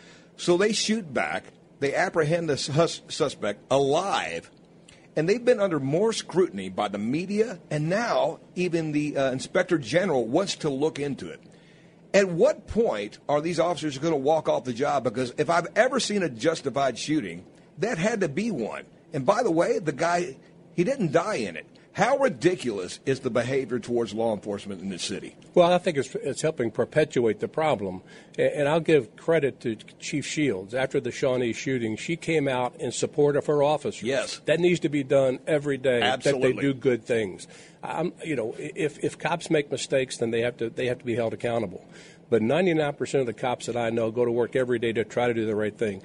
So they shoot back. They apprehend the sus- suspect alive. And they've been under more scrutiny by the media, and now even the uh, Inspector General wants to look into it. At what point are these officers going to walk off the job? Because if I've ever seen a justified shooting, that had to be one. And by the way, the guy, he didn't die in it. How ridiculous is the behavior towards law enforcement in this city? Well, I think it's, it's helping perpetuate the problem. And I'll give credit to Chief Shields. After the Shawnee shooting, she came out in support of her officers. Yes. That needs to be done every day. Absolutely. That they do good things. I'm, you know, if, if cops make mistakes, then they have to they have to be held accountable. But ninety-nine percent of the cops that I know go to work every day to try to do the right thing.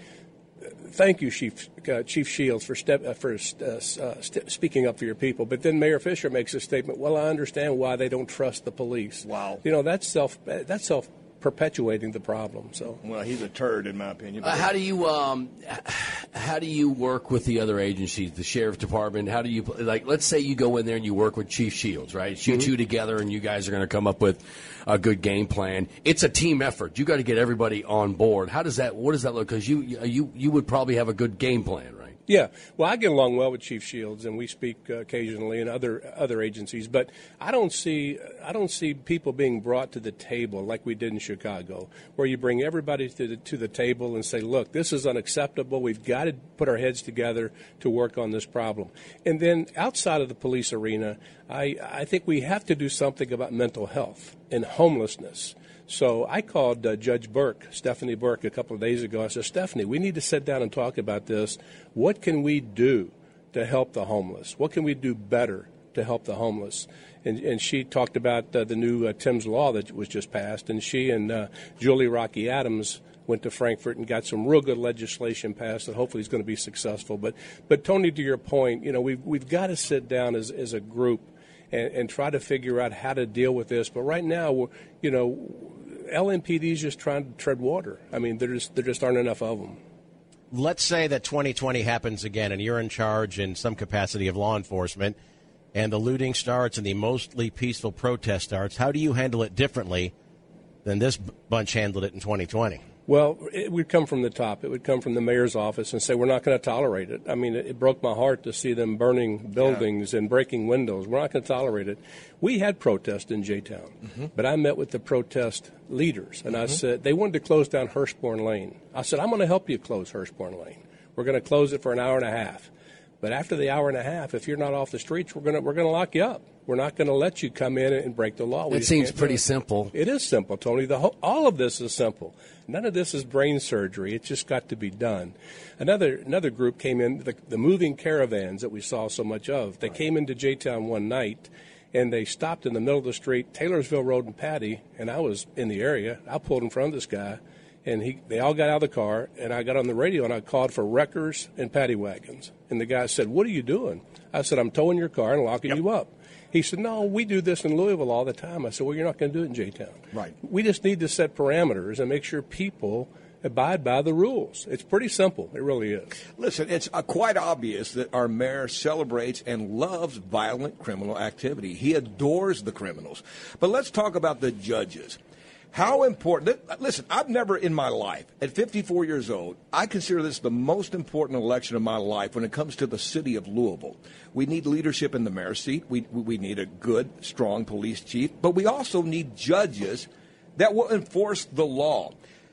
Thank you, Chief uh, Chief Shields, for step uh, for uh, uh, st- speaking up for your people. But then Mayor Fisher makes a statement. Well, I understand why they don't trust the police. Wow. You know, that's self that's self perpetuating the problem. So. Well, he's a turd in my opinion. Uh, how do you um, how do you work with the other agencies, the sheriff department? How do you like? Let's say you go in there and you work with Chief Shields, right? It's you mm-hmm. two together, and you guys are going to come up with a good game plan. It's a team effort. You got to get everybody on board. How does that? What does that look? Because you you you would probably have a good game plan, right? Yeah, well, I get along well with Chief Shields, and we speak uh, occasionally in other other agencies. But I don't see I don't see people being brought to the table like we did in Chicago, where you bring everybody to the, to the table and say, "Look, this is unacceptable. We've got to put our heads together to work on this problem." And then outside of the police arena, I I think we have to do something about mental health and homelessness. So I called uh, Judge Burke, Stephanie Burke, a couple of days ago. I said, Stephanie, we need to sit down and talk about this. What can we do to help the homeless? What can we do better to help the homeless? And, and she talked about uh, the new uh, Tim's Law that was just passed, and she and uh, Julie Rocky Adams went to Frankfurt and got some real good legislation passed that hopefully is going to be successful. But, but Tony, to your point, you know, we've, we've got to sit down as, as a group and, and try to figure out how to deal with this. But right now, we're, you know, L M P D is just trying to tread water. I mean, there just, there just aren't enough of them. Let's say that twenty twenty happens again and you're in charge in some capacity of law enforcement and the looting starts and the mostly peaceful protest starts. How do you handle it differently than this bunch handled it in twenty twenty? Well, it would come from the top. It would come from the mayor's office and say, we're not going to tolerate it. I mean, it, it broke my heart to see them burning buildings yeah. and breaking windows. We're not going to tolerate it. We had protests in J-Town, mm-hmm. but I met with the protest leaders, and mm-hmm. I said, they wanted to close down Hurstbourne Lane. I said, I'm going to help you close Hurstbourne Lane. We're going to close it for an hour and a half. But after the hour and a half, if you're not off the streets, we're going to we're going to lock you up. We're not going to let you come in and break the law. It seems pretty simple. It is simple, Tony. The whole, all of this is simple. None of this is brain surgery. It's just got to be done. Another another group came in, the, the moving caravans that we saw so much of. They right. came into J-Town one night, and they stopped in the middle of the street, Taylorsville Road and Patty, and I was in the area. I pulled in front of this guy, and he they all got out of the car, and I got on the radio, and I called for wreckers and paddy wagons. And the guy said, what are you doing? I said, I'm towing your car and locking yep. you up. He said, no, we do this in Louisville all the time. I said, well, you're not going to do it in J-Town. Right. We just need to set parameters and make sure people abide by the rules. It's pretty simple. It really is. Listen, it's uh, quite obvious that our mayor celebrates and loves violent criminal activity. He adores the criminals. But let's talk about the judges. How important, listen, I've never in my life, at fifty-four years old, I consider this the most important election of my life when it comes to the city of Louisville. We need leadership in the mayor's seat. We, we need a good, strong police chief. But we also need judges that will enforce the law.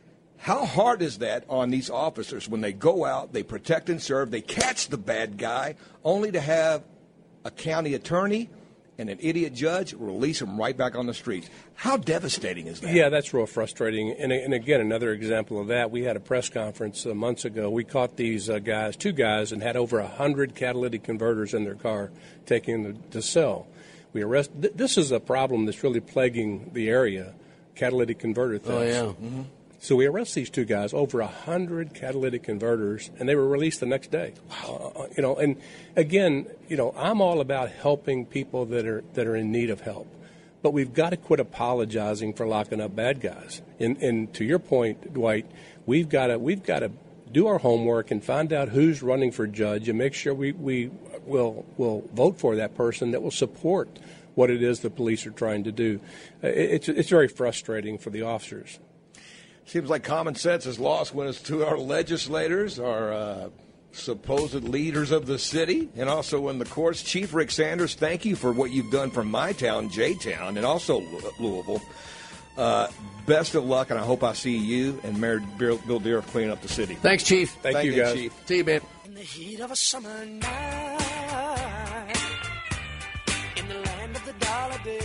How hard is that on these officers when they go out, they protect and serve, they catch the bad guy, only to have a county attorney and an idiot judge release them right back on the streets? How devastating is that? Yeah, that's real frustrating. And, and again, another example of that, we had a press conference uh, months ago. We caught these uh, guys, two guys, and had over one hundred catalytic converters in their car, taking them to sell. We arrest. Th- this is a problem that's really plaguing the area, catalytic converter thefts. Oh, yeah. Mm-hmm. So we arrest these two guys, over a hundred catalytic converters, and they were released the next day. Wow. Uh, you know, and again, you know, I'm all about helping people that are that are in need of help, but we've got to quit apologizing for locking up bad guys. And, and to your point, Dwight, we've got to we've got to do our homework and find out who's running for judge and make sure we we will will vote for that person that will support what it is the police are trying to do. Uh, it, it's it's very frustrating for the officers. Seems like common sense is lost when it's to our legislators, our uh, supposed leaders of the city, and also in the courts. Chief Rick Sanders, thank you for what you've done for my town, J-Town, and also Louisville. Uh, best of luck, and I hope I see you and Mayor Bill, Bill Deere cleaning up the city. Thanks, Chief. Thank, Thank you, you, guys. Chief. See you, man. In the heat of a summer night, in the land of the dollar bill,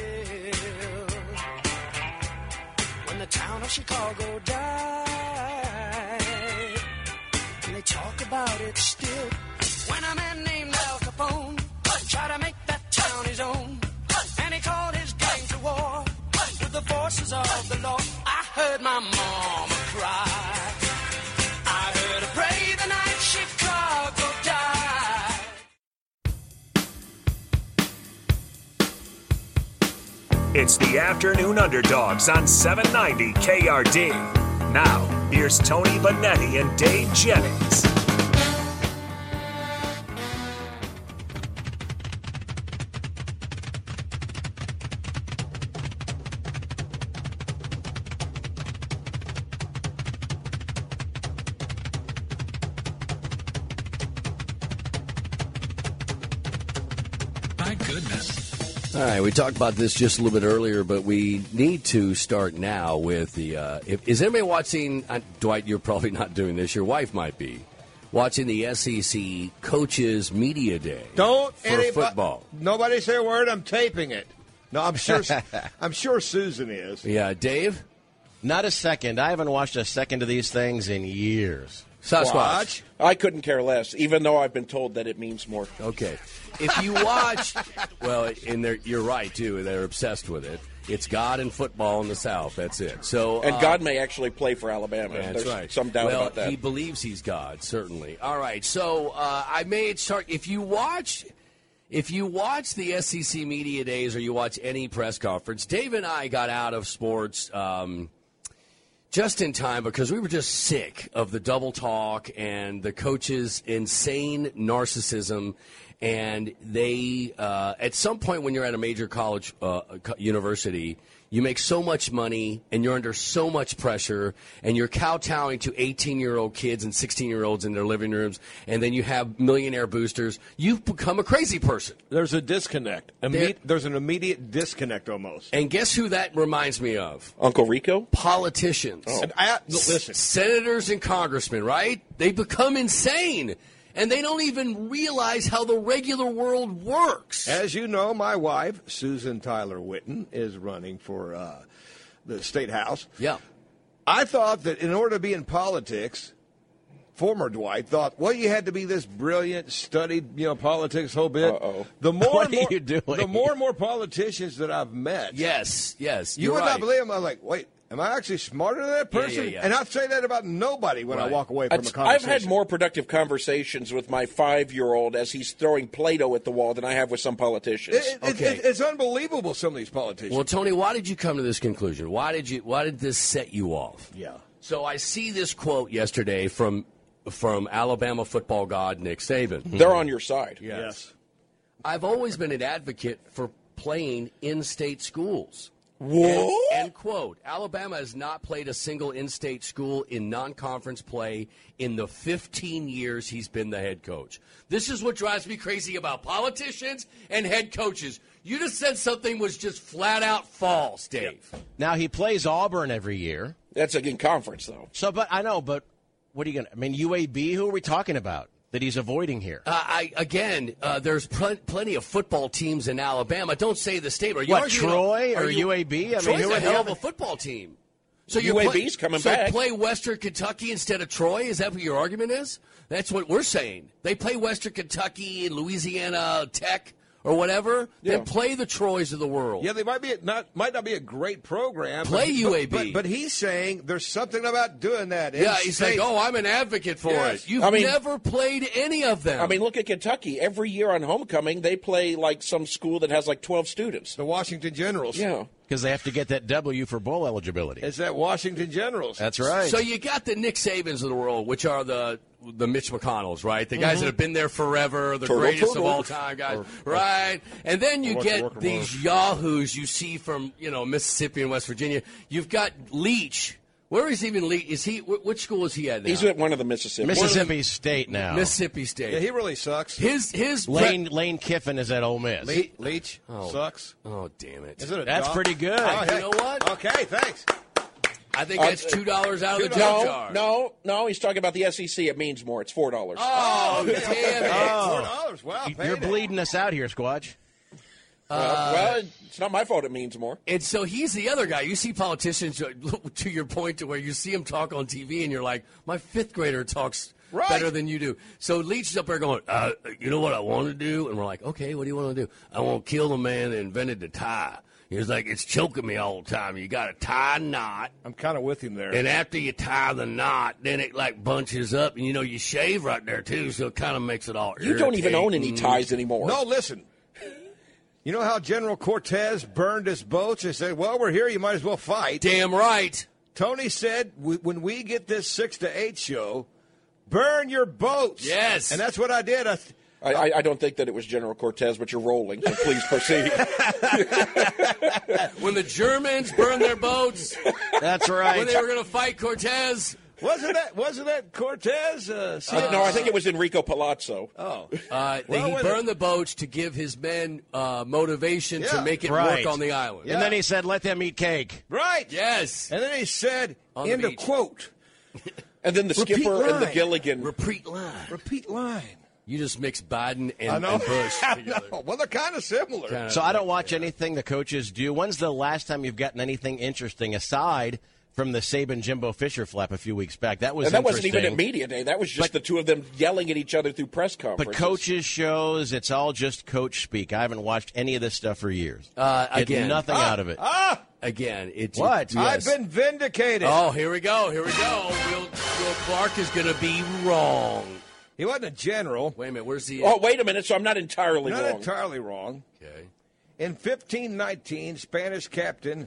when the town of Chicago died, and they talk about it still. When a man named Al Capone tried to make that town his own, and he called his gang to war with the forces of the law, I heard my mama cry. I heard her pray the night Chicago died. It's the afternoon underdogs on seven ninety K R D. Now, here's Tony Bonetti and Dave Jennings. My goodness. All right, we talked about this just a little bit earlier, but we need to start now with the. Uh, if, is anybody watching? Uh, Dwight, you're probably not doing this. Your wife might be watching the S E C Coaches Media Day. Don't for anybody, football. Nobody say a word. I'm taping it. No, I'm sure. I'm sure Susan is. Yeah, Dave. Not a second. I haven't watched a second of these things in years. Sasquatch. Watch. I couldn't care less, even though I've been told that it means more. Okay. If you watch, well, and they're, you're right, too. They're obsessed with it. It's God and football in the South. That's it. So, And uh, God may actually play for Alabama. That's There's right. some doubt well, about that. He believes he's God, certainly. All right. So uh, I made start. If you watch, if you watch the S E C Media Days or you watch any press conference, Dave and I got out of sports um, just in time because we were just sick of the double talk and the coaches' insane narcissism. And they, uh, at some point when you're at a major college uh, university, you make so much money and you're under so much pressure and you're kowtowing to eighteen-year-old kids and sixteen-year-olds in their living rooms, and then you have millionaire boosters. You've become a crazy person. There's a disconnect. Imme- there's an immediate disconnect almost. And guess who that reminds me of? Uncle Rico? Politicians. Oh. And I, listen. S- senators and congressmen, right? They become insane. And they don't even realize how the regular world works. As you know, my wife, Susan Tyler Witten, is running for uh, the state house. Yeah. I thought that in order to be in politics, former Dwight thought, well, you had to be this brilliant, studied, you know, politics whole bit. Uh-oh. The more What and more, are you doing? The more and more politicians that I've met. Yes, yes. You you're would right. not believe them. I'm like, wait, am I actually smarter than that Yeah, person? yeah, yeah. And I say that about nobody when I Right. walk away from a I've conversation. had more productive conversations with my five-year-old as he's throwing Play-Doh at the wall than I have with some politicians. It, it, Okay. it, it's unbelievable, some of these politicians. Well, Tony, why did you come to this conclusion? Why did you? Why did this set you off? yeah. So I see this quote yesterday from from Alabama football god Nick Saban. They're on your side. Yes. I've always been an advocate for playing in-state schools. Whoa! End, end quote. Alabama has not played a single in-state school in non-conference play in the fifteen years he's been the head coach. This is what drives me crazy about politicians and head coaches. You just said something was just flat out false, Dave. Now, he plays Auburn every year. That's in conference, though. So, but I know, but what are you going to – I mean, U A B, who are we talking about that he's avoiding here? Uh, I Again, uh, there's pl- plenty of football teams in Alabama. Don't say the state. Are you What, arguing- Troy are or you- U A B? I mean, Troy's who a are the hell of other- a football team. So U A B's play, coming so back. play Western Kentucky instead of Troy? Is that what your argument is? That's what we're saying. They play Western Kentucky and Louisiana Tech or whatever, Yeah. then play the Troys of the world. Yeah, they might be not might not be a great program. Play but, U A B. But, but, but he's saying there's something about doing that. Yeah, In he's state. like, oh, I'm an advocate for Yes. it. You've I mean- never played any of them. I mean, look at Kentucky. Every year on homecoming, they play like some school that has like twelve students. The Washington Generals. Yeah. Because they have to get that W for bowl eligibility. It's that Washington Generals. That's right. So you got the Nick Sabans of the world, which are the the Mitch McConnells, right? The guys Mhm. that have been there forever, the Turtle, greatest turtle. of all time guys, Or- right? And then you Or- get or- these yahoos you see from, you know, Mississippi and West Virginia. You've got Leach. Where is even Leach? Is he? wh- Which school is he at now? He's at one of the Mississippi. Mississippi State now. Mississippi State. Yeah, he really sucks. His his Lane Lane Kiffin is at Ole Miss. Le- Leach Oh. sucks. Oh, damn it! Is it a That's dog? pretty good. Oh, hey. You know what? Okay, thanks. I think Uh, that's two dollars out of the No, junk jar. no, no. He's talking about the S E C. It means more. It's four dollars. Oh, damn it! Four dollars. Wow, You- You're payday. bleeding us out here, Squatch. well, well, it's not my fault. It means more. And so he's the other guy. You see politicians, uh, to your point, to where you see him talk on T V, and you're like, my fifth grader talks Right. better than you do. So Leach is up there going, uh, you know what I want to do? And we're like, okay, what do you want to do? I want to kill the man that invented the tie. He was like, it's choking me all the time. You got to tie a knot. I'm kind of with him there. And after you tie the knot, then it like bunches up, and you know you shave right there too, so it kind of makes it all. You don't even own any irritating. ties anymore. No, listen. You know how General Cortez burned his boats and said, well, we're here, you might as well fight. Damn right. Tony said, "We- when we get this six to eight show, burn your boats. Yes. And that's what I did. I, I, I, I don't think that it was General Cortez, but you're rolling, so please proceed. When the Germans burned their boats, That's right. when they were going to fight Cortez. wasn't that wasn't that Cortez? Uh, Uh, no, I think it was Enrico Palazzo. Oh. Uh, Well, he with burned the boats to give his men uh, motivation to Yeah. make it Right. work on the island. Yeah. And then he said, let them eat cake. Right. Yes. And then he said, On the end of beach. quote, And then the Repeat skipper and the line. Gilligan. Repeat line. repeat line. You just mix Biden I and, know. and Bush I together. know. Well, they're kind of similar. Kinda- So I don't watch anything the coaches do. When's the last time you've gotten anything interesting aside from the Saban Jimbo Fisher flap a few weeks back? That was And that wasn't even at interesting. media day. That was just But- the two of them yelling at each other through press But conferences. coaches shows, it's all just coach speak. I haven't watched any of this stuff for years. Uh, Get again. nothing Ah, out of it. Ah, Again, it. What? it- I've yes. been vindicated. Oh, here we go. Here we go. Will, Will Clark is going to be wrong. He wasn't a general. Wait a minute. Where's the? Oh, wait a minute. So I'm not entirely Not wrong. entirely wrong. Okay. In fifteen nineteen, Spanish captain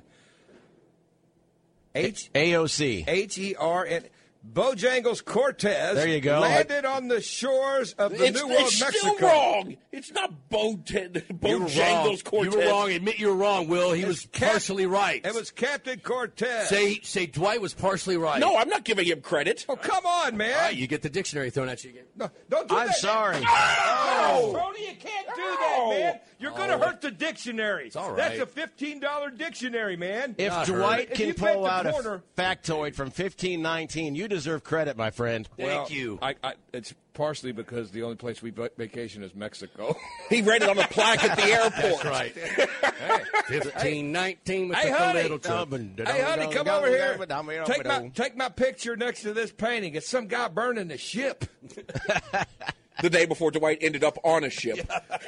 H A O C. H E R N Bojangles Cortez. There you go. Landed on the shores of the it's New World it's Mexico. still wrong. It's not Bojangles You were wrong. Cortez. You were wrong. Admit you were wrong, Will. He was Cap- partially right. It was Captain Cortez. Say, say Dwight was partially right. No, I'm not giving him credit. Oh, come on, man. All right, you get the dictionary thrown at you again. No, don't do I'm that. sorry. Oh, Tony, you can't do that, man. You're going to hurt the dictionary. It's all right. That's a fifteen dollars dictionary, man. If Not Dwight If can you bet pull the out corner- a factoid from fifteen nineteen, you deserve credit, my friend. Thank Well, you. I, I, it's partially because the only place we va- vacation is Mexico. He read it on the plaque at the airport. That's right. Fifteen, nineteen with Hey, the honey. little chump. Hey, honey, come over here. Take my, take my picture next to this painting. It's some guy burning the ship. The day before Dwight ended up on a ship.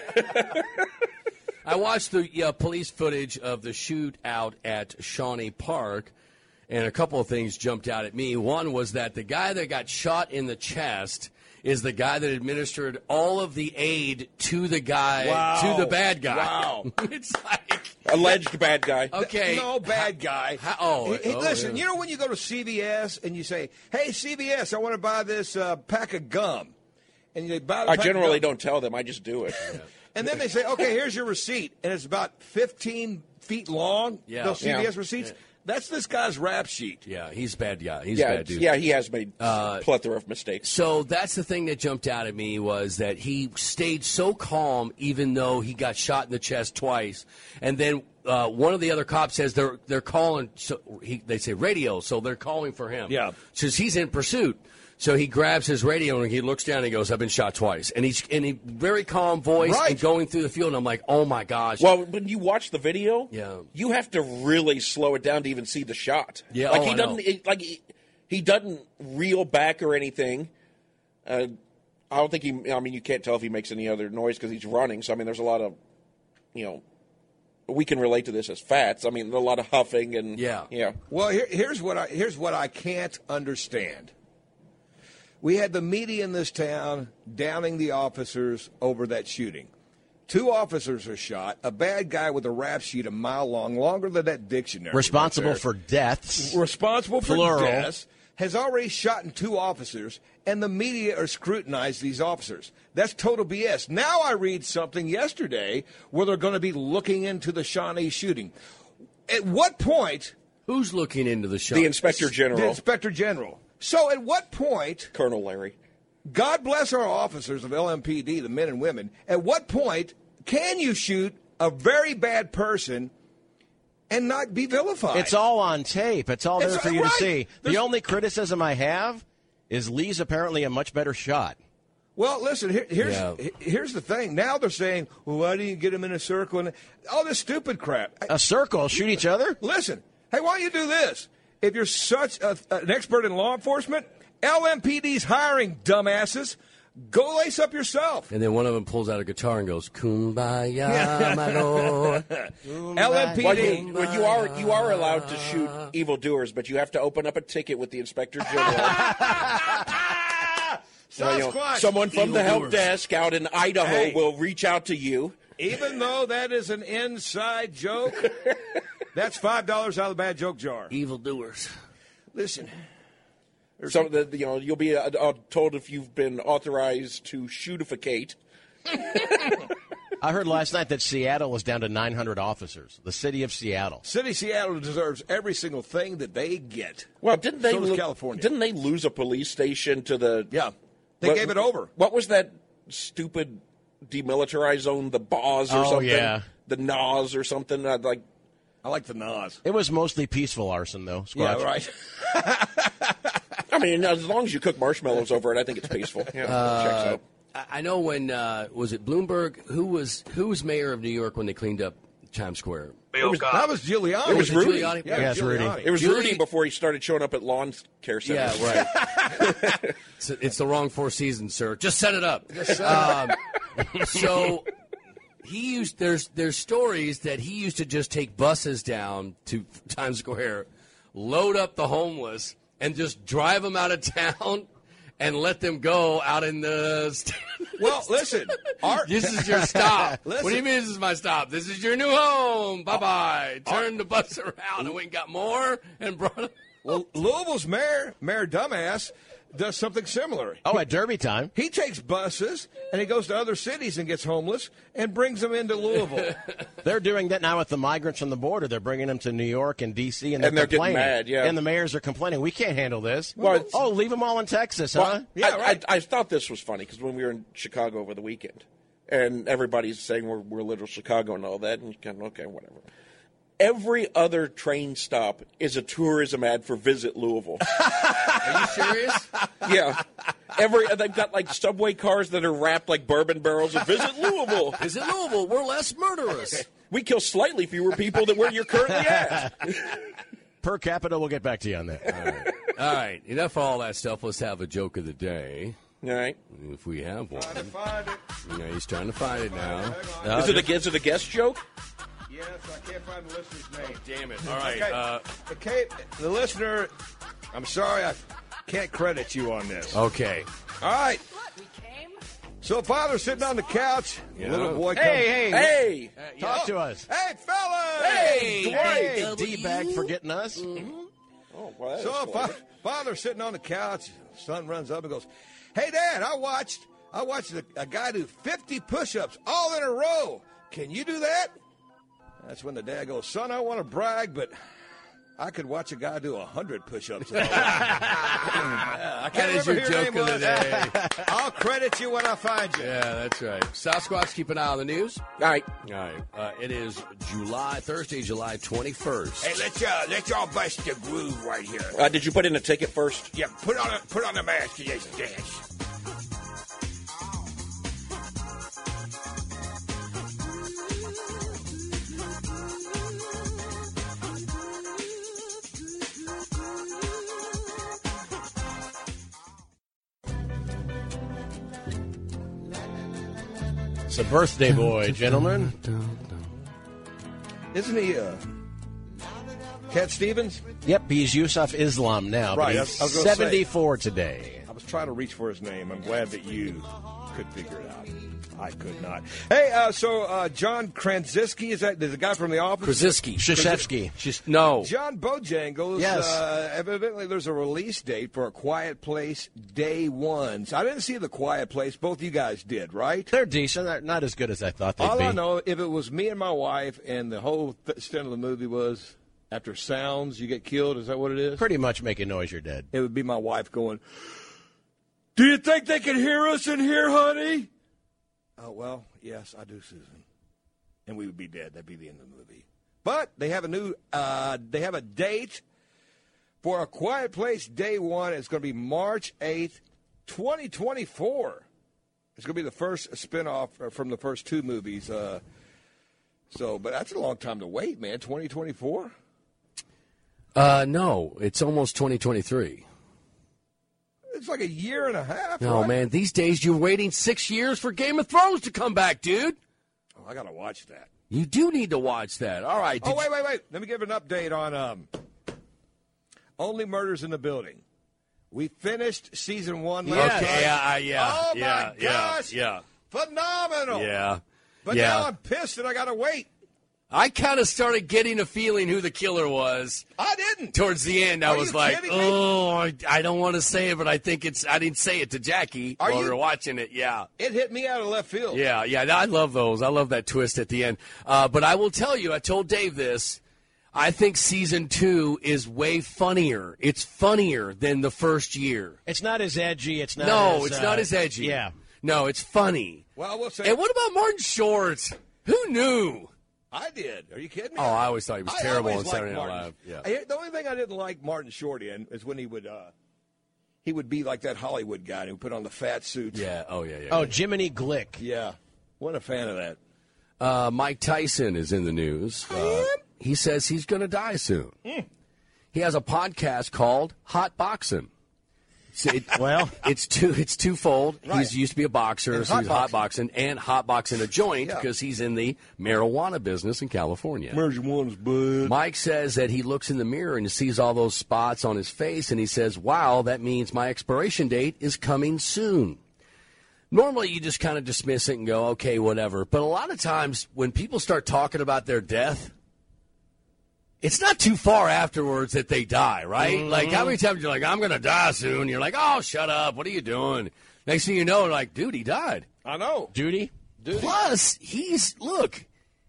I watched the uh, police footage of the shootout at Shawnee Park, and a couple of things jumped out at me. One was that the guy that got shot in the chest is the guy that administered all of the aid to the guy, Wow. to the bad guy. Wow. It's like, Alleged bad guy. okay. No bad guy. How- oh, Hey, hey, oh, listen, yeah. you know when you go to C V S and you say, "Hey, C V S, I want to buy this uh, pack of gum," and you buy the I pack generally of gum, don't tell them. I just do it. and then they say, "Okay, here's your receipt," and it's about fifteen feet long. Yeah. Those C V S Yeah. receipts. That's this guy's rap sheet. Yeah, he's a bad guy. He's a Yeah, bad dude. yeah, he has made Uh, a plethora of mistakes. So that's the thing that jumped out at me was that he stayed so calm even though he got shot in the chest twice. And then uh, one of the other cops says they're they're calling. So he, they say radio, so they're calling for him. Yeah. Says he's in pursuit. So he grabs his radio and he looks down and he goes, "I've been shot twice." And he's in a very calm voice Right. and going through the field. And I'm like, "Oh my gosh!" Well, when you watch the video, Yeah. you have to really slow it down to even see the shot. Yeah, like oh, he I know. doesn't it- like he, he doesn't reel back or anything. Uh, I don't think he. I mean, you can't tell if he makes any other noise because he's running. So I mean, there's a lot of you know, we can relate to this as fats. I mean, a lot of huffing and yeah, yeah. Well, here, here's what I here's what I can't understand. We had the media in this town downing the officers over that shooting. Two officers are shot. A bad guy with a rap sheet a mile long, longer than that dictionary. Responsible right for deaths. Responsible for Plural. deaths. Has already shot in two officers, and the media are scrutinizing these officers. That's total B S. Now I read something yesterday where they're going to be looking into the Shawnee shooting. At what point... Who's looking into the Shawnee? The Inspector General. The Inspector General. So at what point... Colonel Larry. God bless our officers of L M P D, the men and women. At what point can you shoot a very bad person and not be vilified? It's all on tape. It's all there It's for you right. to see. There's- The only criticism I have is Lee's apparently a much better shot. Well, listen, here, here's Yeah. he- here's the thing. Now they're saying, well, why didn't you get them in a circle? And all this stupid crap. A circle? Shoot each other? Listen, hey, why don't you do this? If you're such a, an expert in law enforcement, L M P D's hiring dumbasses. Go lace up yourself. And then one of them pulls out a guitar and goes, "Kumbaya, my lord." L M P D. Well, you, well, you are you are allowed to shoot evildoers, but you have to open up a ticket with the Inspector General. So, you know, Sasquatch. someone from the help Evildoers. desk out in Idaho Hey. will reach out to you. Even though that is an inside joke, that's five dollars out of the bad joke jar. Evildoers. Listen. So the, you know you'll be uh, uh, told if you've been authorized to shootificate. I heard last night that Seattle was down to nine hundred officers. The city of Seattle. City of Seattle deserves every single thing that they get. Well, didn't they? So does lo- California. Didn't they lose a police station to the? Yeah, they gave it over. What was that stupid demilitarized zone? The B A S or Oh, something? yeah. The N A S or something? Uh, like, I like the N A S. It was mostly peaceful arson, though. Squatch. Yeah, right. I mean, as long as you cook marshmallows over it, I think it's peaceful. Yeah, Uh, checks out. I I know when uh, was it Bloomberg? Who was who was mayor of New York when they cleaned up Times Square? It was, that was Giuliani. It was it Rudy. Giuliani? Yeah, Yeah, it's Rudy. Giuliani. It was Giuliani- Rudy before he started showing up at lawn care Yeah, centers. right. it's, it's the wrong Four Seasons, sir. Just set it up. Um, so he used there's there's stories that he used to just take buses down to Times Square, load up the homeless, and just drive them out of town and let them go out in the. Well, listen. Our, This is your stop. Listen. What do you mean this is my stop? This is your new home. Bye bye. Turn the bus around and went and got more and brought them. Well, Louisville's mayor, Mayor Dumbass, does something similar. Oh, at Derby time. He takes buses and he goes to other cities and gets homeless and brings them into Louisville. They're doing that now with the migrants from the border. They're bringing them to New York and D C and they're, And they're getting complaining. mad, yeah. And the mayors are complaining. We can't handle this. Well, it's- oh, leave them all in Texas, huh? Well, Yeah, I, right. I, I thought this was funny because when we were in Chicago over the weekend, and everybody's saying we're, we're little Chicago and all that, and you kind of, okay, whatever. Every other train stop is a tourism ad for Visit Louisville. Are you serious? Yeah. Every they've got like subway cars that are wrapped like bourbon barrels of Visit Louisville. Is it Louisville? We're less murderous. We kill slightly fewer people than where you're currently at. Per capita, we'll get back to you on that. All right. All right. Enough of all that stuff. Let's have a joke of the day. All right. If we have one. Trying to find it. You know, he's trying to find it now. Uh, Is it a, is it a guest joke? Yes, I can't find the listener's name. Damn it. All right. Okay. Uh, Okay, the listener, I'm sorry, I can't credit you on this. okay. All right. So, father sitting on the couch, Yeah. little boy comes. Hey, hey, Hey! talk to us. Hey, fellas! Hey, Hey, Dwight. D-bag for getting us. Oh, well, that is So, polite. fa- father sitting on the couch, son runs up and goes, "Hey, Dad, I watched, I watched a, a guy do fifty push-ups all in a row. Can you do that?" That's when the dad goes, "Son, I want to brag, but I could watch a guy do a hundred push-ups." in a row." I That can't is remember your who joke name of the was. day. I'll credit you when I find you. Yeah, that's right. Sasquatch, keep an eye on the news. All right. All right. Uh, it is July, Thursday, July twenty-first. Hey, let y'all let y'all bust the groove right here. Uh, did you put in a ticket first? Yeah, put on a put on a mask and just dance. It's a birthday boy, gentlemen. Isn't he uh, Cat Stevens? Yep, he's Yusuf Islam now. Right, But I he's was- I was gonna say. seventy-four today. I was trying to reach for his name. I'm glad that you could figure it out. I could not. Hey, uh, so uh, John Krasinski, is that the guy from The Office? Krasinski. Krzyzewski. Just no. John Bojangles, Yes. uh, evidently there's a release date for A Quiet Place Day One. So I didn't see The Quiet Place. Both you guys did, right? They're decent. They're not as good as I thought they'd All be. I know, if it was me and my wife and the whole th- stint of the movie was after sounds, you get killed, is that what it is? Pretty much making noise, you're dead. It would be my wife going, "Do you think they can hear us in here, honey?" Oh, well, yes, I do, Susan. And we would be dead. That'd be the end of the movie. But they have a new, uh, they have a date for A Quiet Place Day One. It's going to be March eighth, twenty twenty-four. It's going to be the first spinoff from the first two movies. Uh, so, but that's a long time to wait, man. twenty twenty-four? Uh, no, it's almost twenty twenty-three. It's like a year and a half. No, right? man, these days you're waiting six years for Game of Thrones to come back, dude. Oh, I got to watch that. You do need to watch that. All right. Oh, did wait, you- wait, wait. Let me give an update on um, Only Murders in the Building. We finished season one last Okay, night. yeah, yeah, Oh, yeah, my yeah, gosh. yeah. Phenomenal. Yeah. But yeah. now I'm pissed and I got to wait. I kind of started getting a feeling who the killer was. I didn't. Towards the end, I Are was you like, kidding me? oh, I, I don't want to say it, but I think it's, I didn't say it to Jackie Are while we you- were watching it. Yeah. It hit me out of left field. Yeah, yeah, I love those. I love that twist at the end. Uh, but I will tell you, I told Dave this. I think season two is way funnier. It's funnier than the first year. It's not as edgy. It's not. no, as, it's uh, not as edgy. Yeah. No, it's funny. Well, I will say. And what about Martin Short? Who knew? I did. Are you kidding me? Oh, I always thought he was I terrible on always liked Saturday Night Martin. Live. Yeah. I- the only thing I didn't like Martin Short in is when he would uh, he would be like that Hollywood guy who put on the fat suits. Yeah. Oh, yeah, yeah. Oh, yeah. Jiminy Glick. Yeah. Wasn't a fan of that. Uh, Mike Tyson is in the news. Uh, he says he's going to die soon. Mm. He has a podcast called Hot Boxing. So it, Well, it's two. It's twofold. Right. He's used to be a boxer, And so he's hot hot boxing and hot boxing a joint Yeah. because he's in the marijuana business in California. Marijuana's bud. Mike says that he looks in the mirror and sees all those spots on his face, and he says, "Wow, that means my expiration date is coming soon." Normally, you just kind of dismiss it and go, "Okay, whatever." But a lot of times, when people start talking about their death, it's not too far afterwards that they die, right? Mm-hmm. Like, how many times you're like, "I'm going to die soon"? You're like, "Oh, shut up! What are you doing?" Next thing you know, like, dude, he died. I know. Duty. Dude. Plus, he's look.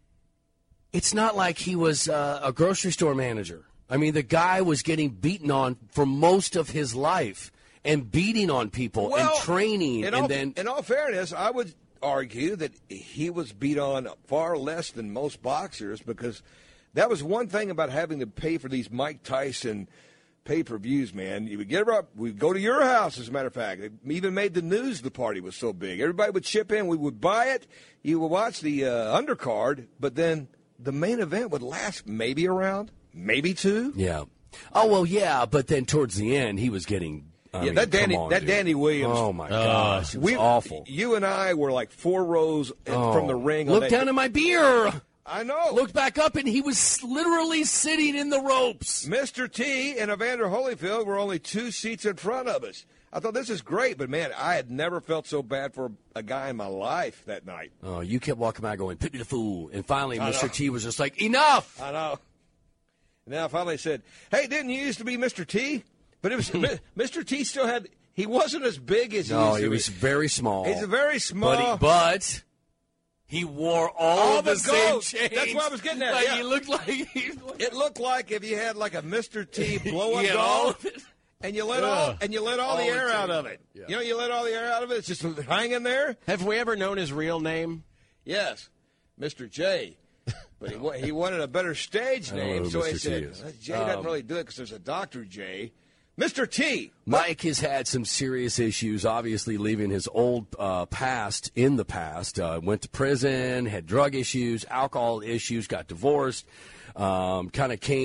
It's not like he was uh, a grocery store manager. I mean, the guy was getting beaten on for most of his life and beating on people Well, and training, in and all, then in all fairness, I would argue that he was beat on far less than most boxers because that was one thing about having to pay for these Mike Tyson pay-per-views, man. You would get up, we'd go to your house, as a matter of fact. It even made the news, the party was so big. Everybody would chip in. We would buy it. You would watch the uh, undercard, but then the main event would last maybe a round, maybe two. yeah. Oh well, yeah, but then towards the end, he was getting. I Yeah, mean, that Danny, come on, that dude. Danny Williams. Oh my gosh, it was we, awful. You and I were like four rows in- Oh. from the ring. Look on down that. at my beer. I know. Looked back up, and he was literally sitting in the ropes. Mister T and Evander Holyfield were only two seats in front of us. I thought this is great, but man, I had never felt so bad for a guy in my life that night. Oh, you kept walking by going, "Pit me the fool," and finally, I Mister know. T was just like, "Enough." I know. And then I finally said, "Hey, didn't you used to be Mister T?" But it was Mister T still had. He wasn't as big as he No, used to he be. was very small. He's a very small. But he, but he wore all, All of the, the same gold. chains. That's what I was getting at, Like yeah. he looked like he, It looked like if you had like a Mister T blow he up had all doll, of it. and you let all Ugh. and you let all, All the the air out chains. of it. Yeah. You know, you let all the air out of it. It's just hanging there. Have we ever known his real name? Yes, Mister J. But he wa- he wanted a better stage I don't know name, who so he Mister T said is. "Uh, J doesn't Um, really do it because there's a Doctor J. Mister T. Mike has had some serious issues, obviously leaving his old uh, past in the past. Uh, went to prison, had drug issues, alcohol issues, got divorced, um, kind of came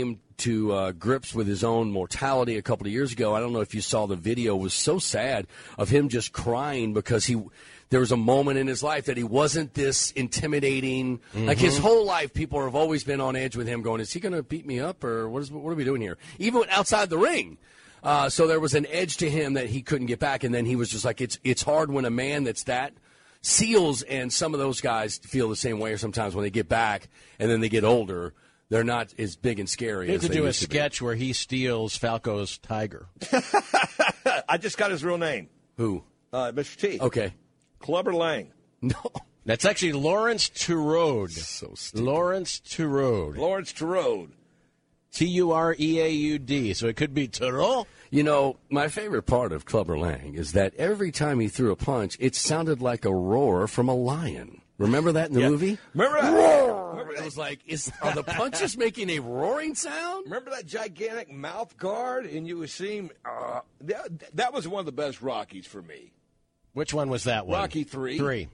to uh, grips with his own mortality a couple of years ago. I don't know if you saw the video. It was so sad of him just crying because he there was a moment in his life that he wasn't this intimidating. Mm-hmm. Like his whole life, people have always been on edge with him going, is he going to beat me up or what, is, what are we doing here? Even outside the ring. Uh, so there was an edge to him that he couldn't get back. And then he was just like, it's it's hard when a man that's that Seals and some of those guys feel the same way sometimes when they get back and then they get older. They're not as big and scary You as have to they do a used to be. sketch where he steals Falco's tiger. I just got his real name. Who? Uh, Mister T. Okay. Clubber Lang. No. That's actually Lawrence Turode. So stupid. Lawrence Turode. Lawrence Turode. T U R E A U D. So it could be Turode. You know, my favorite part of Clubber Lang is that every time he threw a punch, it sounded like a roar from a lion. Remember that in the Yeah. movie? Remember that? Roar! Remember It that? was like, is, are the punches making a roaring sound? Remember that gigantic mouth guard? And you would see him. Uh, that, that was one of the best Rockies for me. Which one was that one? Rocky three. Three.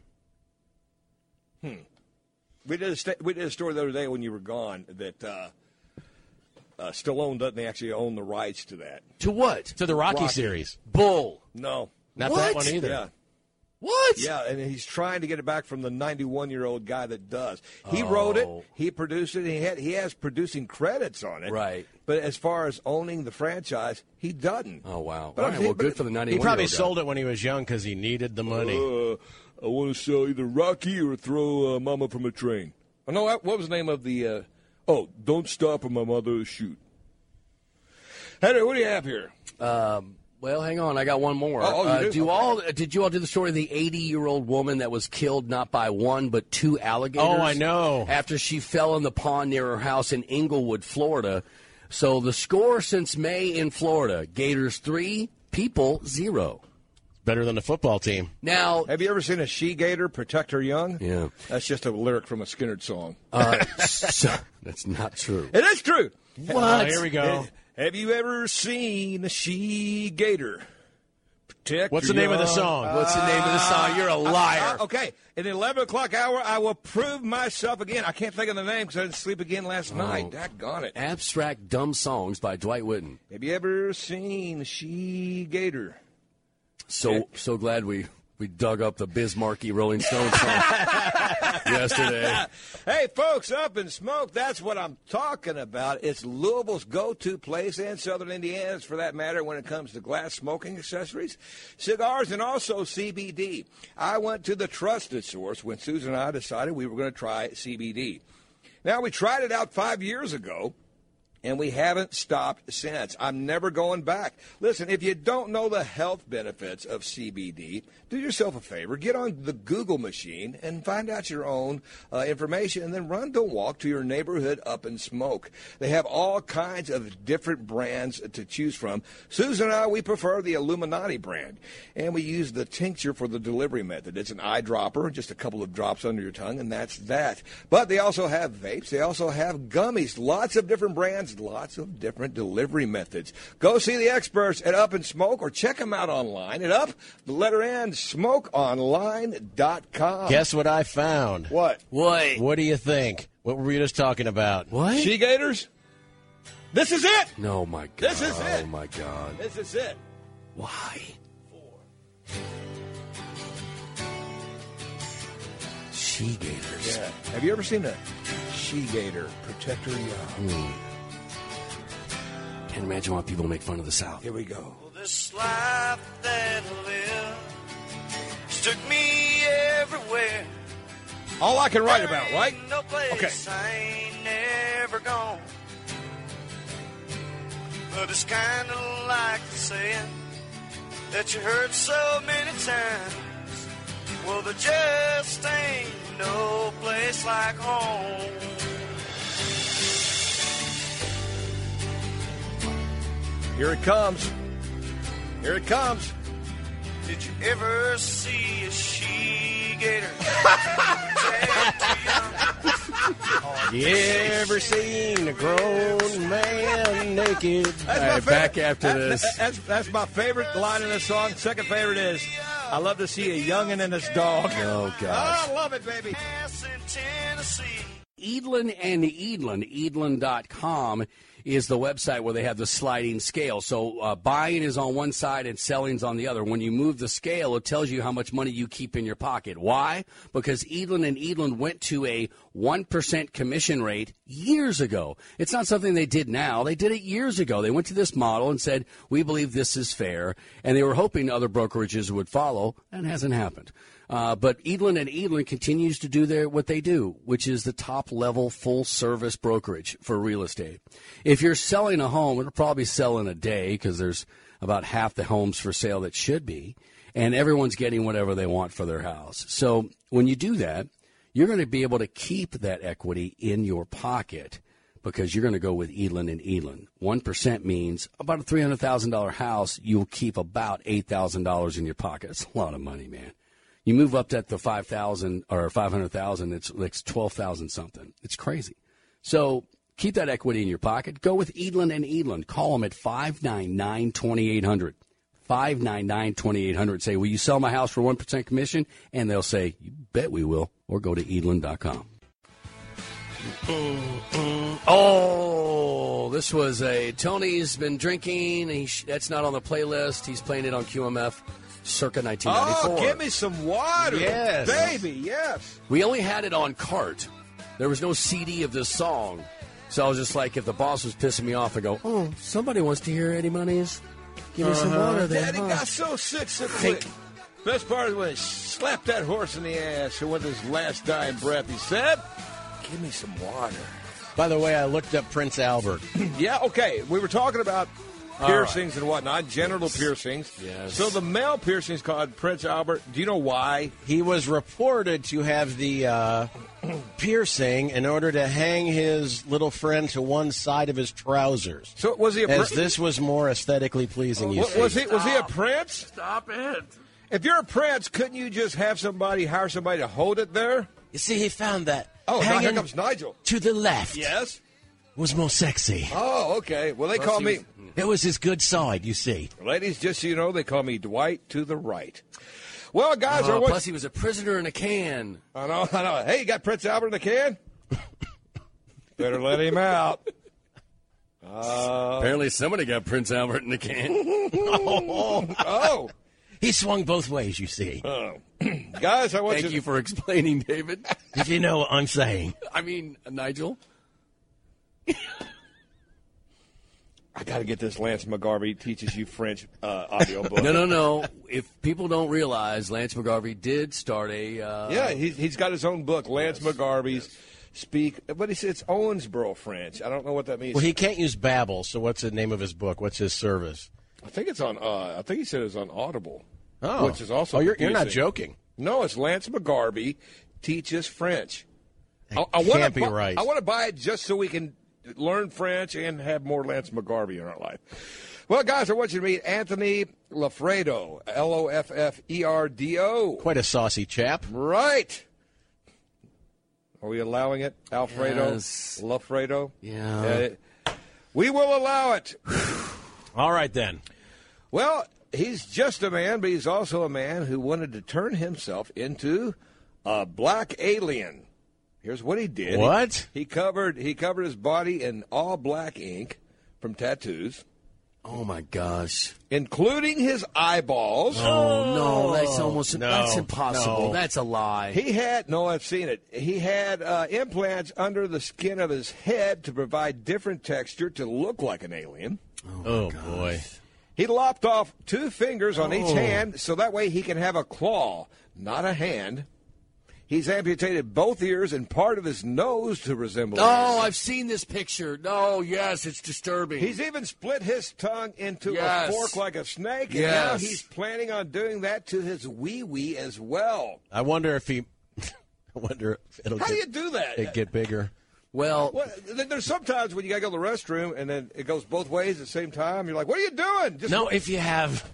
Hmm. We did a st- we did a story the other day when you were gone that uh, uh, Stallone doesn't actually own the rights to that. To what? To the Rocky, Rocky. series. Bull. No. Not What? that one either. Yeah. What? Yeah, and he's trying to get it back from the ninety-one-year-old guy that does. He wrote it, Oh. he produced it, he had he has producing credits on it. Right. But as far as owning the franchise, he doesn't. Oh, wow. But All I'm right, saying- well, good but- for the He ninety-one probably year old sold it when he was young because he needed the money. Uh, I want to sell either Rocky or throw uh, Mama from a train. Oh, no, what was the name of the? Uh, oh, Don't Stop or My Mother Will Shoot. Henry, what do you have here? Um, well, hang on. I got one more. Oh, oh, you uh, do? do Okay. all? Did you all do the story of the eighty-year-old woman that was killed not by one but two alligators? Oh, I know. After she fell in the pond near her house in Inglewood, Florida. So the score since May in Florida: Gators three, people zero. Better than the football team. Now, Have you ever seen a she-gator protect her young? Yeah. That's just a lyric from a Skinner song. uh, so, that's not true. It is true. What? here we go. Have you ever seen a she-gator protect What's her the name of the young? song? What's the name of the song? You're a liar. Uh, okay, at the eleven o'clock hour, I will prove myself again. I can't think of the name because I didn't sleep again last night. Daggone it. Abstract Dumb Songs by Dwight Whitten. Have you ever seen a she-gator? So so glad we, we dug up the Bismarcky Rolling Stones song yesterday. Hey, folks, Up in Smoke, that's what I'm talking about. It's Louisville's go-to place, and Southern Indiana's for that matter, when it comes to glass smoking accessories, cigars, and also C B D. I went to the trusted source when Susan and I decided we were going to try C B D. Now, we tried it out five years ago, and we haven't stopped since. I'm never going back. Listen, if you don't know the health benefits of C B D, do yourself a favor. Get on the Google machine and find out your own uh, information, and then run to walk to your neighborhood Up and Smoke. They have all kinds of different brands to choose from. Susan and I, we prefer the Illuminati brand, and we use the tincture for the delivery method. It's an eyedropper, just a couple of drops under your tongue, and that's that. But they also have vapes. They also have gummies. Lots of different brands, lots of different delivery methods. Go see the experts at Up and Smoke, or check them out online at Up, the letter N, smoke online dot com. Guess what I found? What? What? What do you think? What were we just talking about? What? She-gators? This is it! No, my God. This is it. Oh, my God. This is it. Why? She-gators. Yeah. Have you ever seen a she-gator protect her young? Hmm. Can't imagine why people make fun of the South. Here we go. This life that I live took me everywhere. All I can write about, right? Ain't no place Okay. I ain't never gone. But it's kind of like the saying that you heard so many times. Well, there just ain't no place like home. Here it comes. Here it comes. Did you ever see a she-gator? You ever seen a grown man naked? That's All my right, favorite. back after That- this. that- that's, that's my favorite line in the song. Second favorite is, I love to see a youngin' and his dog. Oh, gosh. I love it, baby. in Tennessee. Edlin and Edlin, edlin dot com is the website where they have the sliding scale. So uh, buying is on one side and selling's on the other. When you move the scale, it tells you how much money you keep in your pocket. Why? Because Edlin and Edlin went to a one percent commission rate years ago. It's not something they did now. They did it years ago. They went to this model and said, we believe this is fair. And they were hoping other brokerages would follow. That hasn't happened. Uh, but Edlin and Edlin continues to do their what they do, which is the top-level full-service brokerage for real estate. If you're selling a home, it'll probably sell in a day because there's about half the homes for sale that should be, and everyone's getting whatever they want for their house. So when you do that, you're going to be able to keep that equity in your pocket because you're going to go with Edlin and Edlin. one percent means about a three hundred thousand dollars house, you'll keep about eight thousand dollars in your pocket. It's a lot of money, man. You move up to the five thousand or five hundred thousand, it's like twelve thousand something. It's crazy. So keep that equity in your pocket. Go with Edlin and Edlin. Call them at five nine nine, two eight zero zero. five nine nine, two eight zero zero. Say, will you sell my house for one percent commission? And they'll say, you bet we will. Or go to edlin dot com. Oh, this was a Tony's been drinking. He sh- that's not on the playlist. He's playing it on Q M F. Circa nineteen ninety-four. Oh, give me some water. Yes. Baby, yes. We only had it on cart. There was no C D of this song. So I was just like, if the boss was pissing me off, I go, oh, somebody wants to hear Eddie Money's Give me uh-huh. some water then. Daddy huh? got so sick so quick. Best part is when he slapped that horse in the ass and with his last dying breath, he said, give me some water. By the way, I looked up Prince Albert. Yeah, okay. We were talking about piercings right. and whatnot, genital yes. piercings. Yes. So the male piercing is called Prince Albert. Do you know why? He was reported to have the uh, piercing in order to hang his little friend to one side of his trousers. So was he a As pr- this was more aesthetically pleasing, you was, see. was he was he a prince? Stop it. If you're a prince, couldn't you just have somebody, hire somebody to hold it there? You see, he found that Oh, now hanging here comes Nigel. to the left Yes? was more sexy. Oh, okay. Well, they Plus call he me... was- It was his good side, you see. Ladies, just so you know, they call me Dwight to the right. Well, guys, Oh, are what... plus he was a prisoner in a can. I know, I know. Hey, you got Prince Albert in the can? Better let him out. Uh... Apparently somebody got Prince Albert in the can. oh, oh. He swung both ways, you see. Oh. Guys, I want Thank you... you for explaining, David. If you know what I'm saying. I mean, Nigel. I got to get this Lance McGarvey teaches you French uh, audio book. No, no, no. If people don't realize, Lance McGarvey did start a... Uh, yeah, he's, he's got his own book, Lance yes, McGarvey's yes. Speak... But he said it's Owensboro French. I don't know what that means. Well, he can't use Babbel, so what's the name of his book? What's his service? I think it's on... Uh, I think he said it's on Audible. Oh. Which is also... Oh, you're, you're not joking. No, it's Lance McGarvey teaches French. That I, I wanna, can't be right. I want to buy it just so we can learn French and have more Lance McGarvey in our life. Well, guys, I want you to meet Anthony Loffredo, L O F F E R D O. Quite a saucy chap. Right. Are we allowing it, Alfredo? Yes. Loffredo? Yeah. Uh, we will allow it. All right, then. Well, he's just a man, but he's also a man who wanted to turn himself into a black alien. Here's what he did. What? He, he covered he covered his body in all black ink from tattoos. Oh, my gosh. Including his eyeballs. Oh, no, that's almost no, that's impossible. No. That's a lie. He had, no, I've seen it. He had uh, implants under the skin of his head to provide different texture to look like an alien. Oh, oh gosh. boy. He lopped off two fingers on oh. each hand so that way he can have a claw, not a hand. He's amputated both ears and part of his nose to resemble. Oh, I've seen this picture. No, yes, it's disturbing. He's even split his tongue into yes. a fork like a snake, and yes. now he's planning on doing that to his wee-wee as well. I wonder if he... I wonder if it'll How get, do you do that? It get bigger. Well, well, there's sometimes when you got to go to the restroom, and then it goes both ways at the same time. You're like, what are you doing? Just no, if you have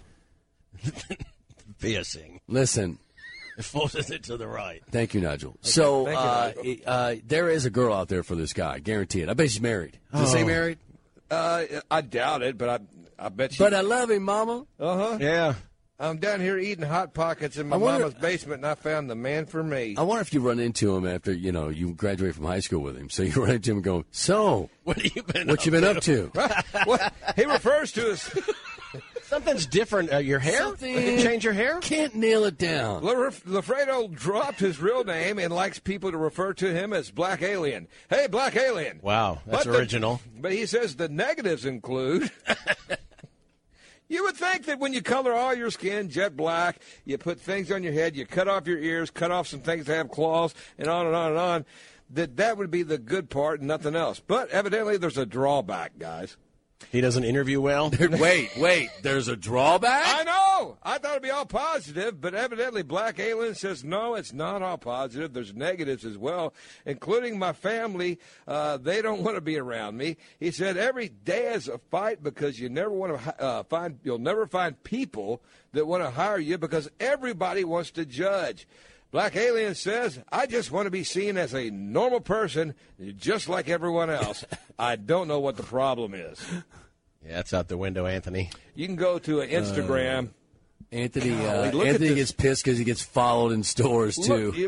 piercing. Listen. It forces it to the right. Thank you, Nigel. Okay, so you, uh, Nigel. uh, there is a girl out there for this guy, guarantee it. I bet she's married. Does oh. it say married? Uh, I doubt it, but I I bet she. But I love him, Mama. Uh huh. Yeah. I'm down here eating Hot Pockets in my I wonder- mama's basement, and I found the man for me. I wonder if you run into him after, you know, you graduate from high school with him. So you run into him and go, so, What have you been what up you been to? up to? What? He refers to us. Something's different. Uh, your hair? Something- Did you change your hair? Can't nail it down. Lafredo dropped his real name and likes people to refer to him as Black Alien. Hey, Black Alien. Wow, that's But the- original. but he says the negatives include... You would think that when you color all your skin jet black, you put things on your head, you cut off your ears, cut off some things that have claws, and on and on and on, that that would be the good part and nothing else. But evidently there's a drawback, guys. He doesn't interview well? wait, wait. There's a drawback? I know. I thought it'd be all positive, but evidently Black Alien says no, it's not all positive. There's negatives as well, including my family. Uh, they don't want to be around me. He said every day is a fight because you never want to uh, find. You'll never find people that want to hire you because everybody wants to judge. Black Alien says, I just want to be seen as a normal person, just like everyone else. I don't know what the problem is. Yeah, that's out the window, Anthony. You can go to an Instagram. Uh, Anthony Golly, uh, look at Anthony this. gets pissed because he gets followed in stores, too. Look, you-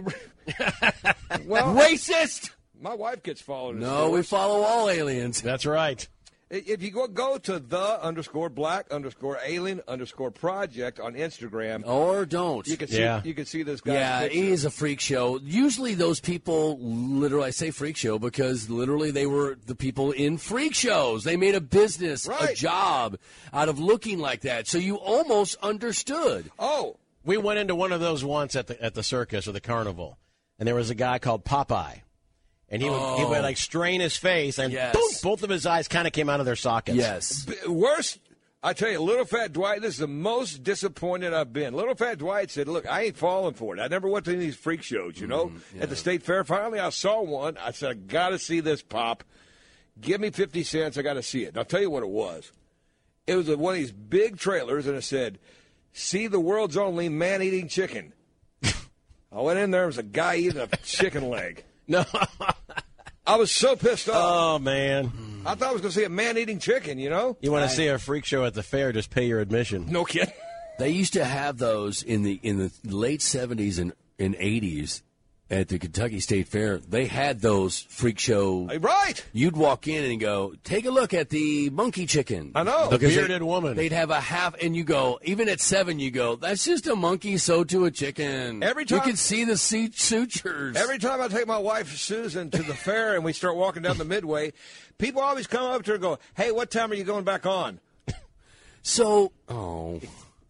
well, Racist! my wife gets followed. in No, we stores. follow all aliens. That's right. If you go go to the underscore black underscore alien underscore project on Instagram, Or don't. you can see Yeah. you can see this guy. Yeah, he is a freak show. Usually those people, literally, I say freak show because literally they were the people in freak shows. They made a business, a Right. job out of looking like that. So you almost understood. Oh, We went into one of those once at the at the circus or the carnival, and there was a guy called Popeye. And he would, he Oh. would like strain his face, and Yes. boom, both of his eyes kind of came out of their sockets. Yes. b- worst. I tell you, Little Fat Dwight, this is the most disappointed I've been. Little Fat Dwight said, look, I ain't falling for it. I never went to any of these freak shows, you know. At the state fair, finally I saw one. I said, I got to see this, Pop. Give me fifty cents. I got to see it. And I'll tell you what it was. It was one of these big trailers, and it said, see the world's only man-eating chicken. I went in there, there was a guy eating a chicken leg. No. I was so pissed off. Oh, man. I thought I was going to see a man-eating chicken, you know? You want to see a freak show at the fair, just pay your admission. No kidding. They used to have those in the in the late seventies and, and eighties at the Kentucky State Fair. They had those freak show. Right. You'd walk in and go, take a look at the monkey chicken. I know. The Because they- bearded woman. They'd have a half, and you go, even at seven, you go, that's just a monkey sewed to a chicken. Every You time- can see the se- sutures. Every time I take my wife Susan to the fair and we start walking down the midway, people always come up to her and go, hey, what time are you going back on? So, oh.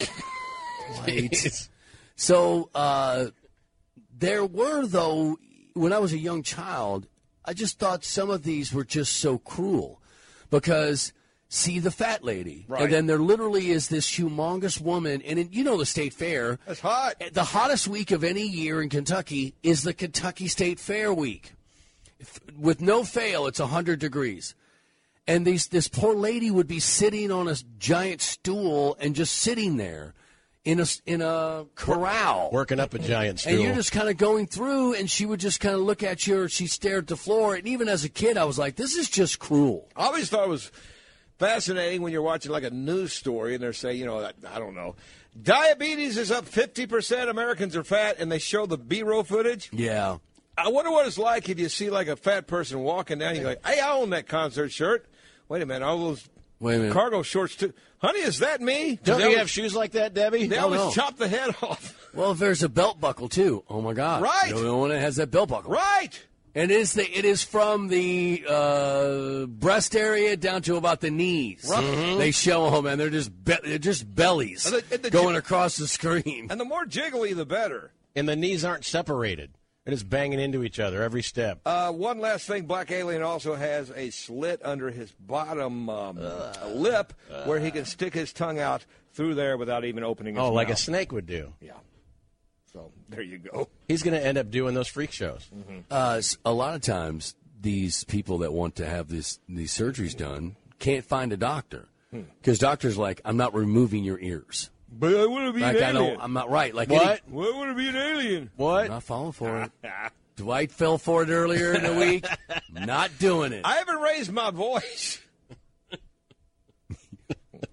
Right. So, uh, there were, though, when I was a young child, I just thought some of these were just so cruel because see the fat lady. Right. And then there literally is this humongous woman. And it, you know the state fair. That's hot. The hottest week of any year in Kentucky is the Kentucky State Fair week. If- with no fail, it's one hundred degrees. And these, this poor lady would be sitting on a giant stool and just sitting there in a, in a corral. Working up a giant stool. And you're just kind of going through, and she would just kind of look at you, or she stared at the floor. And even as a kid, I was like, this is just cruel. I always thought it was fascinating when you're watching like a news story and they're saying, you know, I don't know, diabetes is up fifty percent, Americans are fat, and they show the B-roll footage. Yeah. I wonder what it's like if you see like a fat person walking down, you're like, hey, I own that concert shirt. Wait a minute, all those Wait a minute. cargo shorts too. Honey, is that me? Don't They you always- have shoes like that, Debbie? They Oh, always no. chop the head off. Well, there's a belt buckle, too. Oh, my God. Right. The one that has that belt buckle. Right. And it is, the, it is from the uh, breast area down to about the knees. Right. Mhm. They show them, and they're just be- they're just bellies And the- and the going ji- across the screen. And the more jiggly, the better. And the knees aren't separated. They're just banging into each other every step. Uh, one last thing, Black Alien also has a slit under his bottom um, lip where he can stick his tongue out through there without even opening his Oh, mouth. like a snake would do. Yeah. So there you go. He's going to end up doing those freak shows. Uh, s- a lot of times, these people that want to have this these surgeries done can't find a doctor because doctors like, I'm not removing your ears. But I want to be Like an I alien. don't, I'm not right. Like What? any- Well, I want to be an alien. I'm What? not falling for it. Dwight fell for it earlier in the week. Not doing it. I haven't raised my voice.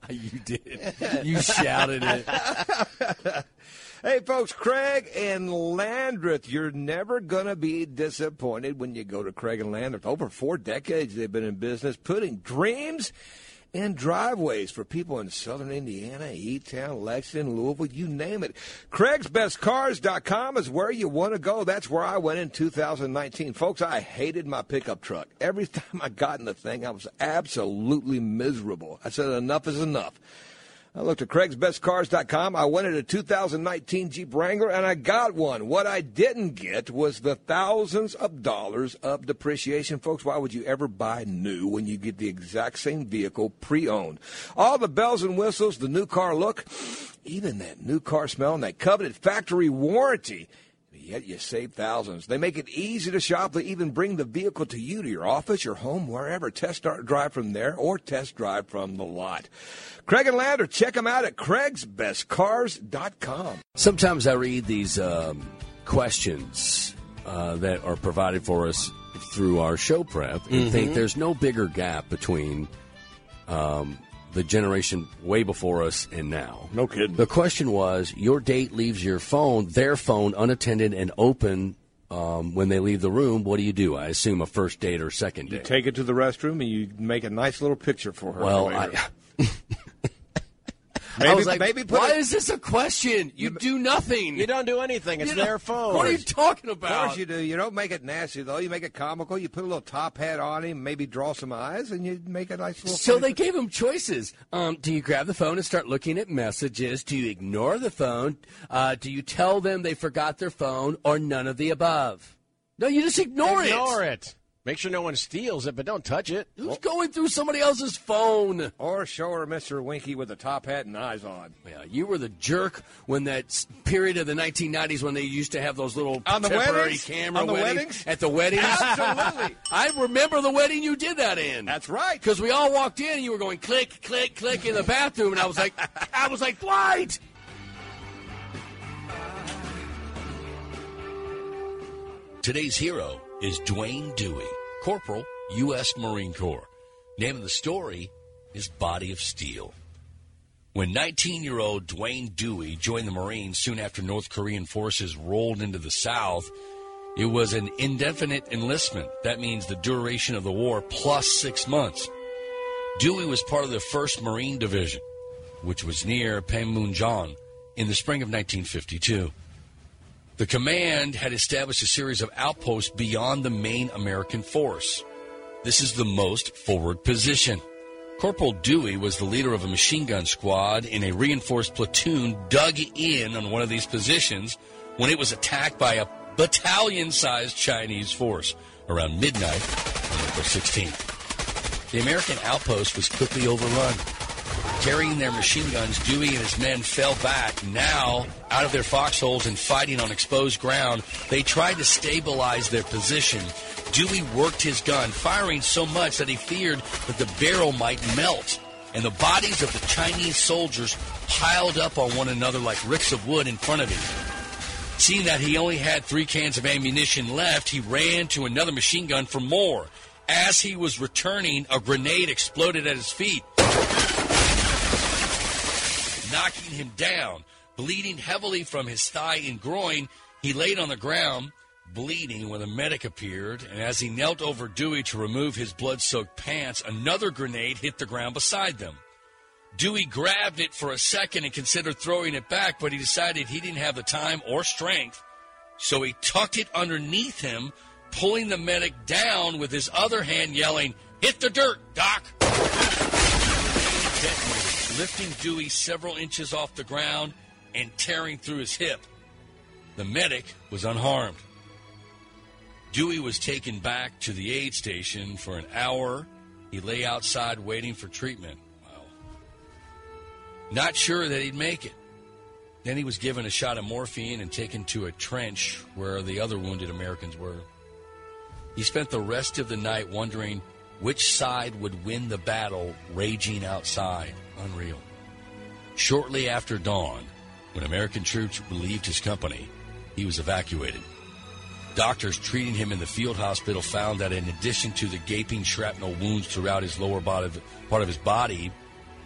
You did. You shouted it. Hey, folks, Craig and Landreth, you're never going to be disappointed when you go to Craig and Landreth. Over four decades they've been in business, putting dreams in driveways for people in southern Indiana, E-Town, Lexington, Louisville, you name it. Craigs Best Cars dot com is where you want to go. That's where I went in two thousand nineteen. Folks, I hated my pickup truck. Every time I got in the thing, I was absolutely miserable. I said, enough is enough. I looked at Craigs Best Cars dot com. I wanted a two thousand nineteen Jeep Wrangler, and I got one. What I didn't get was the thousands of dollars of depreciation. Folks, why would you ever buy new when you get the exact same vehicle pre-owned? All the bells and whistles, the new car look, even that new car smell, and that coveted factory warranty. Yet you save thousands. They make it easy to shop. They even bring the vehicle to you, to your office, your home, wherever. Test drive from there or test drive from the lot. Craig and Lander, check them out at Craigs Best Cars dot com. Sometimes I read these um, questions uh, that are provided for us through our show prep and Mm-hmm. think there's no bigger gap between um, the generation way before us and now. No kidding. The question was, your date leaves your phone, their phone, unattended and open um, when they leave the room. What do you do? I assume a first date or second You date. take it to the restroom and you make a nice little picture for her. Well, later. I... Maybe, I was like, maybe put why it, is this a question? You do nothing. You don't do anything. It's You know, their phone. What are you talking Of about? course you do. You don't make it nasty, though. You make it comical. You put a little top hat on him, maybe draw some eyes, and you make a nice little... So funny they gave him choices. Um, do you grab the phone and start looking at messages? Do you ignore the phone? Uh, do you tell them they forgot their phone, or none of the above? No, you just ignore, Ignore it. it. Make sure no one steals it, but don't touch it. Who's going through somebody else's phone? Or show her Mister Winky with a top hat and eyes on. Yeah, you were the jerk when that s- period of the nineteen nineties when they used to have those little On the temporary weddings? camera On the weddings, weddings? at the weddings. Absolutely. I remember the wedding you did that in. That's right. Because we all walked in and you were going click, click, click in the bathroom, and I was like, I was like, Dwight. Today's hero is Dwayne Dewey, Corporal, U S Marine Corps. Name of the story is Body of Steel. When nineteen-year-old Dwayne Dewey joined the Marines soon after North Korean forces rolled into the South, it was an indefinite enlistment. That means the duration of the war plus six months. Dewey was part of the first Marine Division, which was near Panmunjom in the spring of nineteen fifty-two. The command had established a series of outposts beyond the main American force. This is the most forward position. Corporal Dewey was the leader of a machine gun squad in a reinforced platoon dug in on one of these positions when it was attacked by a battalion-sized Chinese force around midnight on April sixteenth. The American outpost was quickly overrun. Carrying their machine guns, Dewey and his men fell back. Now, out of their foxholes and fighting on exposed ground, they tried to stabilize their position. Dewey worked his gun, firing so much that he feared that the barrel might melt, and the bodies of the Chinese soldiers piled up on one another like ricks of wood in front of him. Seeing that he only had three cans of ammunition left, he ran to another machine gun for more. As he was returning, a grenade exploded at his feet, knocking him down. Bleeding heavily from his thigh and groin, he laid on the ground, bleeding, when a medic appeared, and as he knelt over Dewey to remove his blood-soaked pants, another grenade hit the ground beside them. Dewey grabbed it for a second and considered throwing it back, but he decided he didn't have the time or strength, so he tucked it underneath him, pulling the medic down with his other hand, yelling, "Hit the dirt, Doc!" Detonated, lifting Dewey several inches off the ground and tearing through his hip. The medic was unharmed. Dewey was taken back to the aid station for an hour. He lay outside waiting for treatment. Wow. Not sure that he'd make it. Then he was given a shot of morphine and taken to a trench where the other wounded Americans were. He spent the rest of the night wondering which side would win the battle raging outside. Unreal. Shortly after dawn, when American troops relieved his company, he was evacuated. Doctors treating him in the field hospital found that in addition to the gaping shrapnel wounds throughout his lower body, part of his body,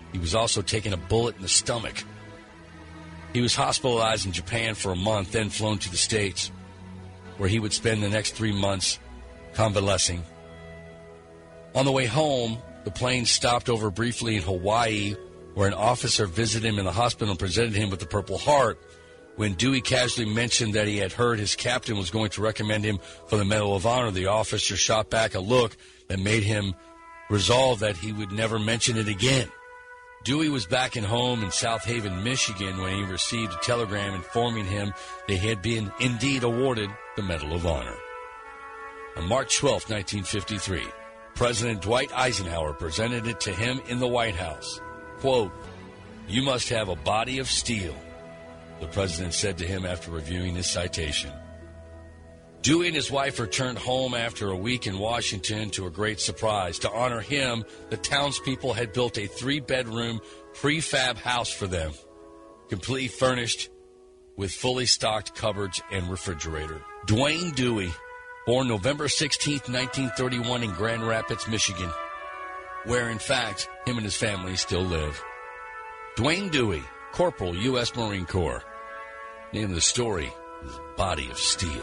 He was also taken a bullet in the stomach. He was hospitalized in Japan for a month, then flown to the States, where he would spend the next three months convalescing. On the way home, the plane stopped over briefly in Hawaii, where an officer visited him in the hospital and presented him with the Purple Heart. When Dewey casually mentioned that he had heard his captain was going to recommend him for the Medal of Honor, the officer shot back a look that made him resolve that he would never mention it again. Dewey was back at home in South Haven, Michigan, when he received a telegram informing him that he had been indeed awarded the Medal of Honor. On March twelfth, nineteen fifty-three, President Dwight Eisenhower presented it to him in the White House. Quote, "You must have a body of steel," the president said to him after reviewing his citation. Dewey and his wife returned home after a week in Washington to a great surprise. To honor him, the townspeople had built a three-bedroom prefab house for them, completely furnished with fully stocked cupboards and refrigerator. Dwayne Dewey, born November sixteenth, nineteen thirty-one in Grand Rapids, Michigan, where, in fact, him and his family still live. Dwayne Dewey, Corporal, U S Marine Corps. Name of the story is Body of Steel.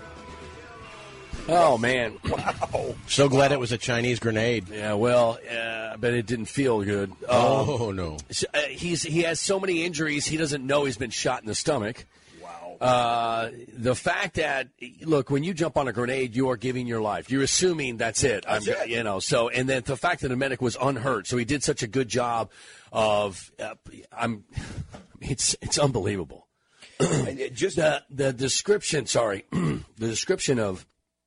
Oh, man. Wow. So glad it was a Chinese grenade. Yeah, well, uh, but it didn't feel good. Oh, um, no. Uh, he's He has so many injuries, he doesn't know he's been shot in the stomach. Wow. Uh, the fact that, look, when you jump on a grenade, you are giving your life. You're assuming that's it. That's I'm, it. You know, so, and then the fact that the medic was unhurt, so he did such a good job of, uh, I'm, it's it's unbelievable. it just the, the description, sorry, the description of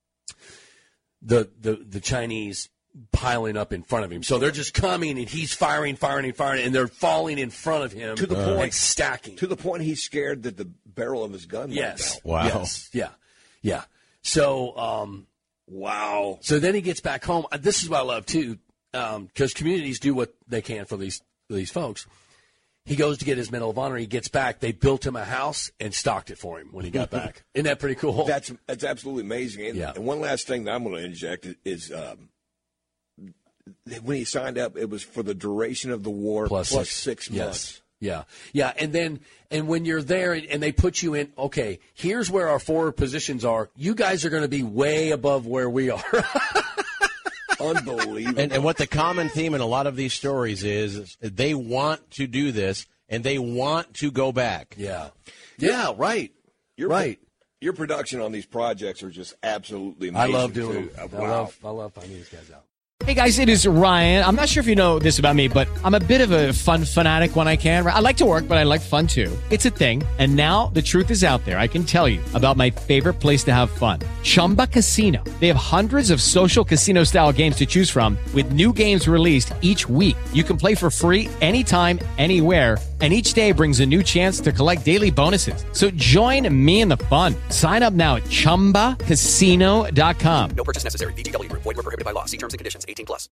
the, the the Chinese piling up in front of him. So they're just coming, and he's firing, firing, and firing, and they're falling in front of him to the and point stacking. To the point he's scared that the barrel of his gun Yes. went out. Wow. Yes. Yeah. Yeah. So, um, wow. So then he gets back home. Uh, This is what I love, too, because communities do what they can for these for these folks. He goes to get his Medal of Honor. He gets back. They built him a house and stocked it for him when he got back. Isn't that pretty cool? That's that's absolutely amazing. And, Yeah. and one last thing that I'm going to inject is um, when he signed up, it was for the duration of the war Plus plus six. six, Yes. months. Yeah, yeah, and then and when you're there and, and they put you in, okay, here's where our forward positions are. You guys are going to be way above where we are. Unbelievable. And, and what the common theme in a lot of these stories is, is they want to do this and they want to go back. Yeah. Yeah, right. Your, right. Your production on these projects are just absolutely I amazing. love doing too. them. Uh, I wow. love, I love finding these guys out. Hey guys, it is Ryan. I'm not sure if you know this about me, but I'm a bit of a fun fanatic when I can. I like to work, but I like fun too. It's a thing. And now the truth is out there. I can tell you about my favorite place to have fun. Chumba Casino. They have hundreds of social casino style games to choose from with new games released each week. You can play for free anytime, anywhere. And each day brings a new chance to collect daily bonuses. So join me in the fun. Sign up now at chumba casino dot com. No purchase necessary. V G W. Void where prohibited by law. See terms and conditions. eighteen plus.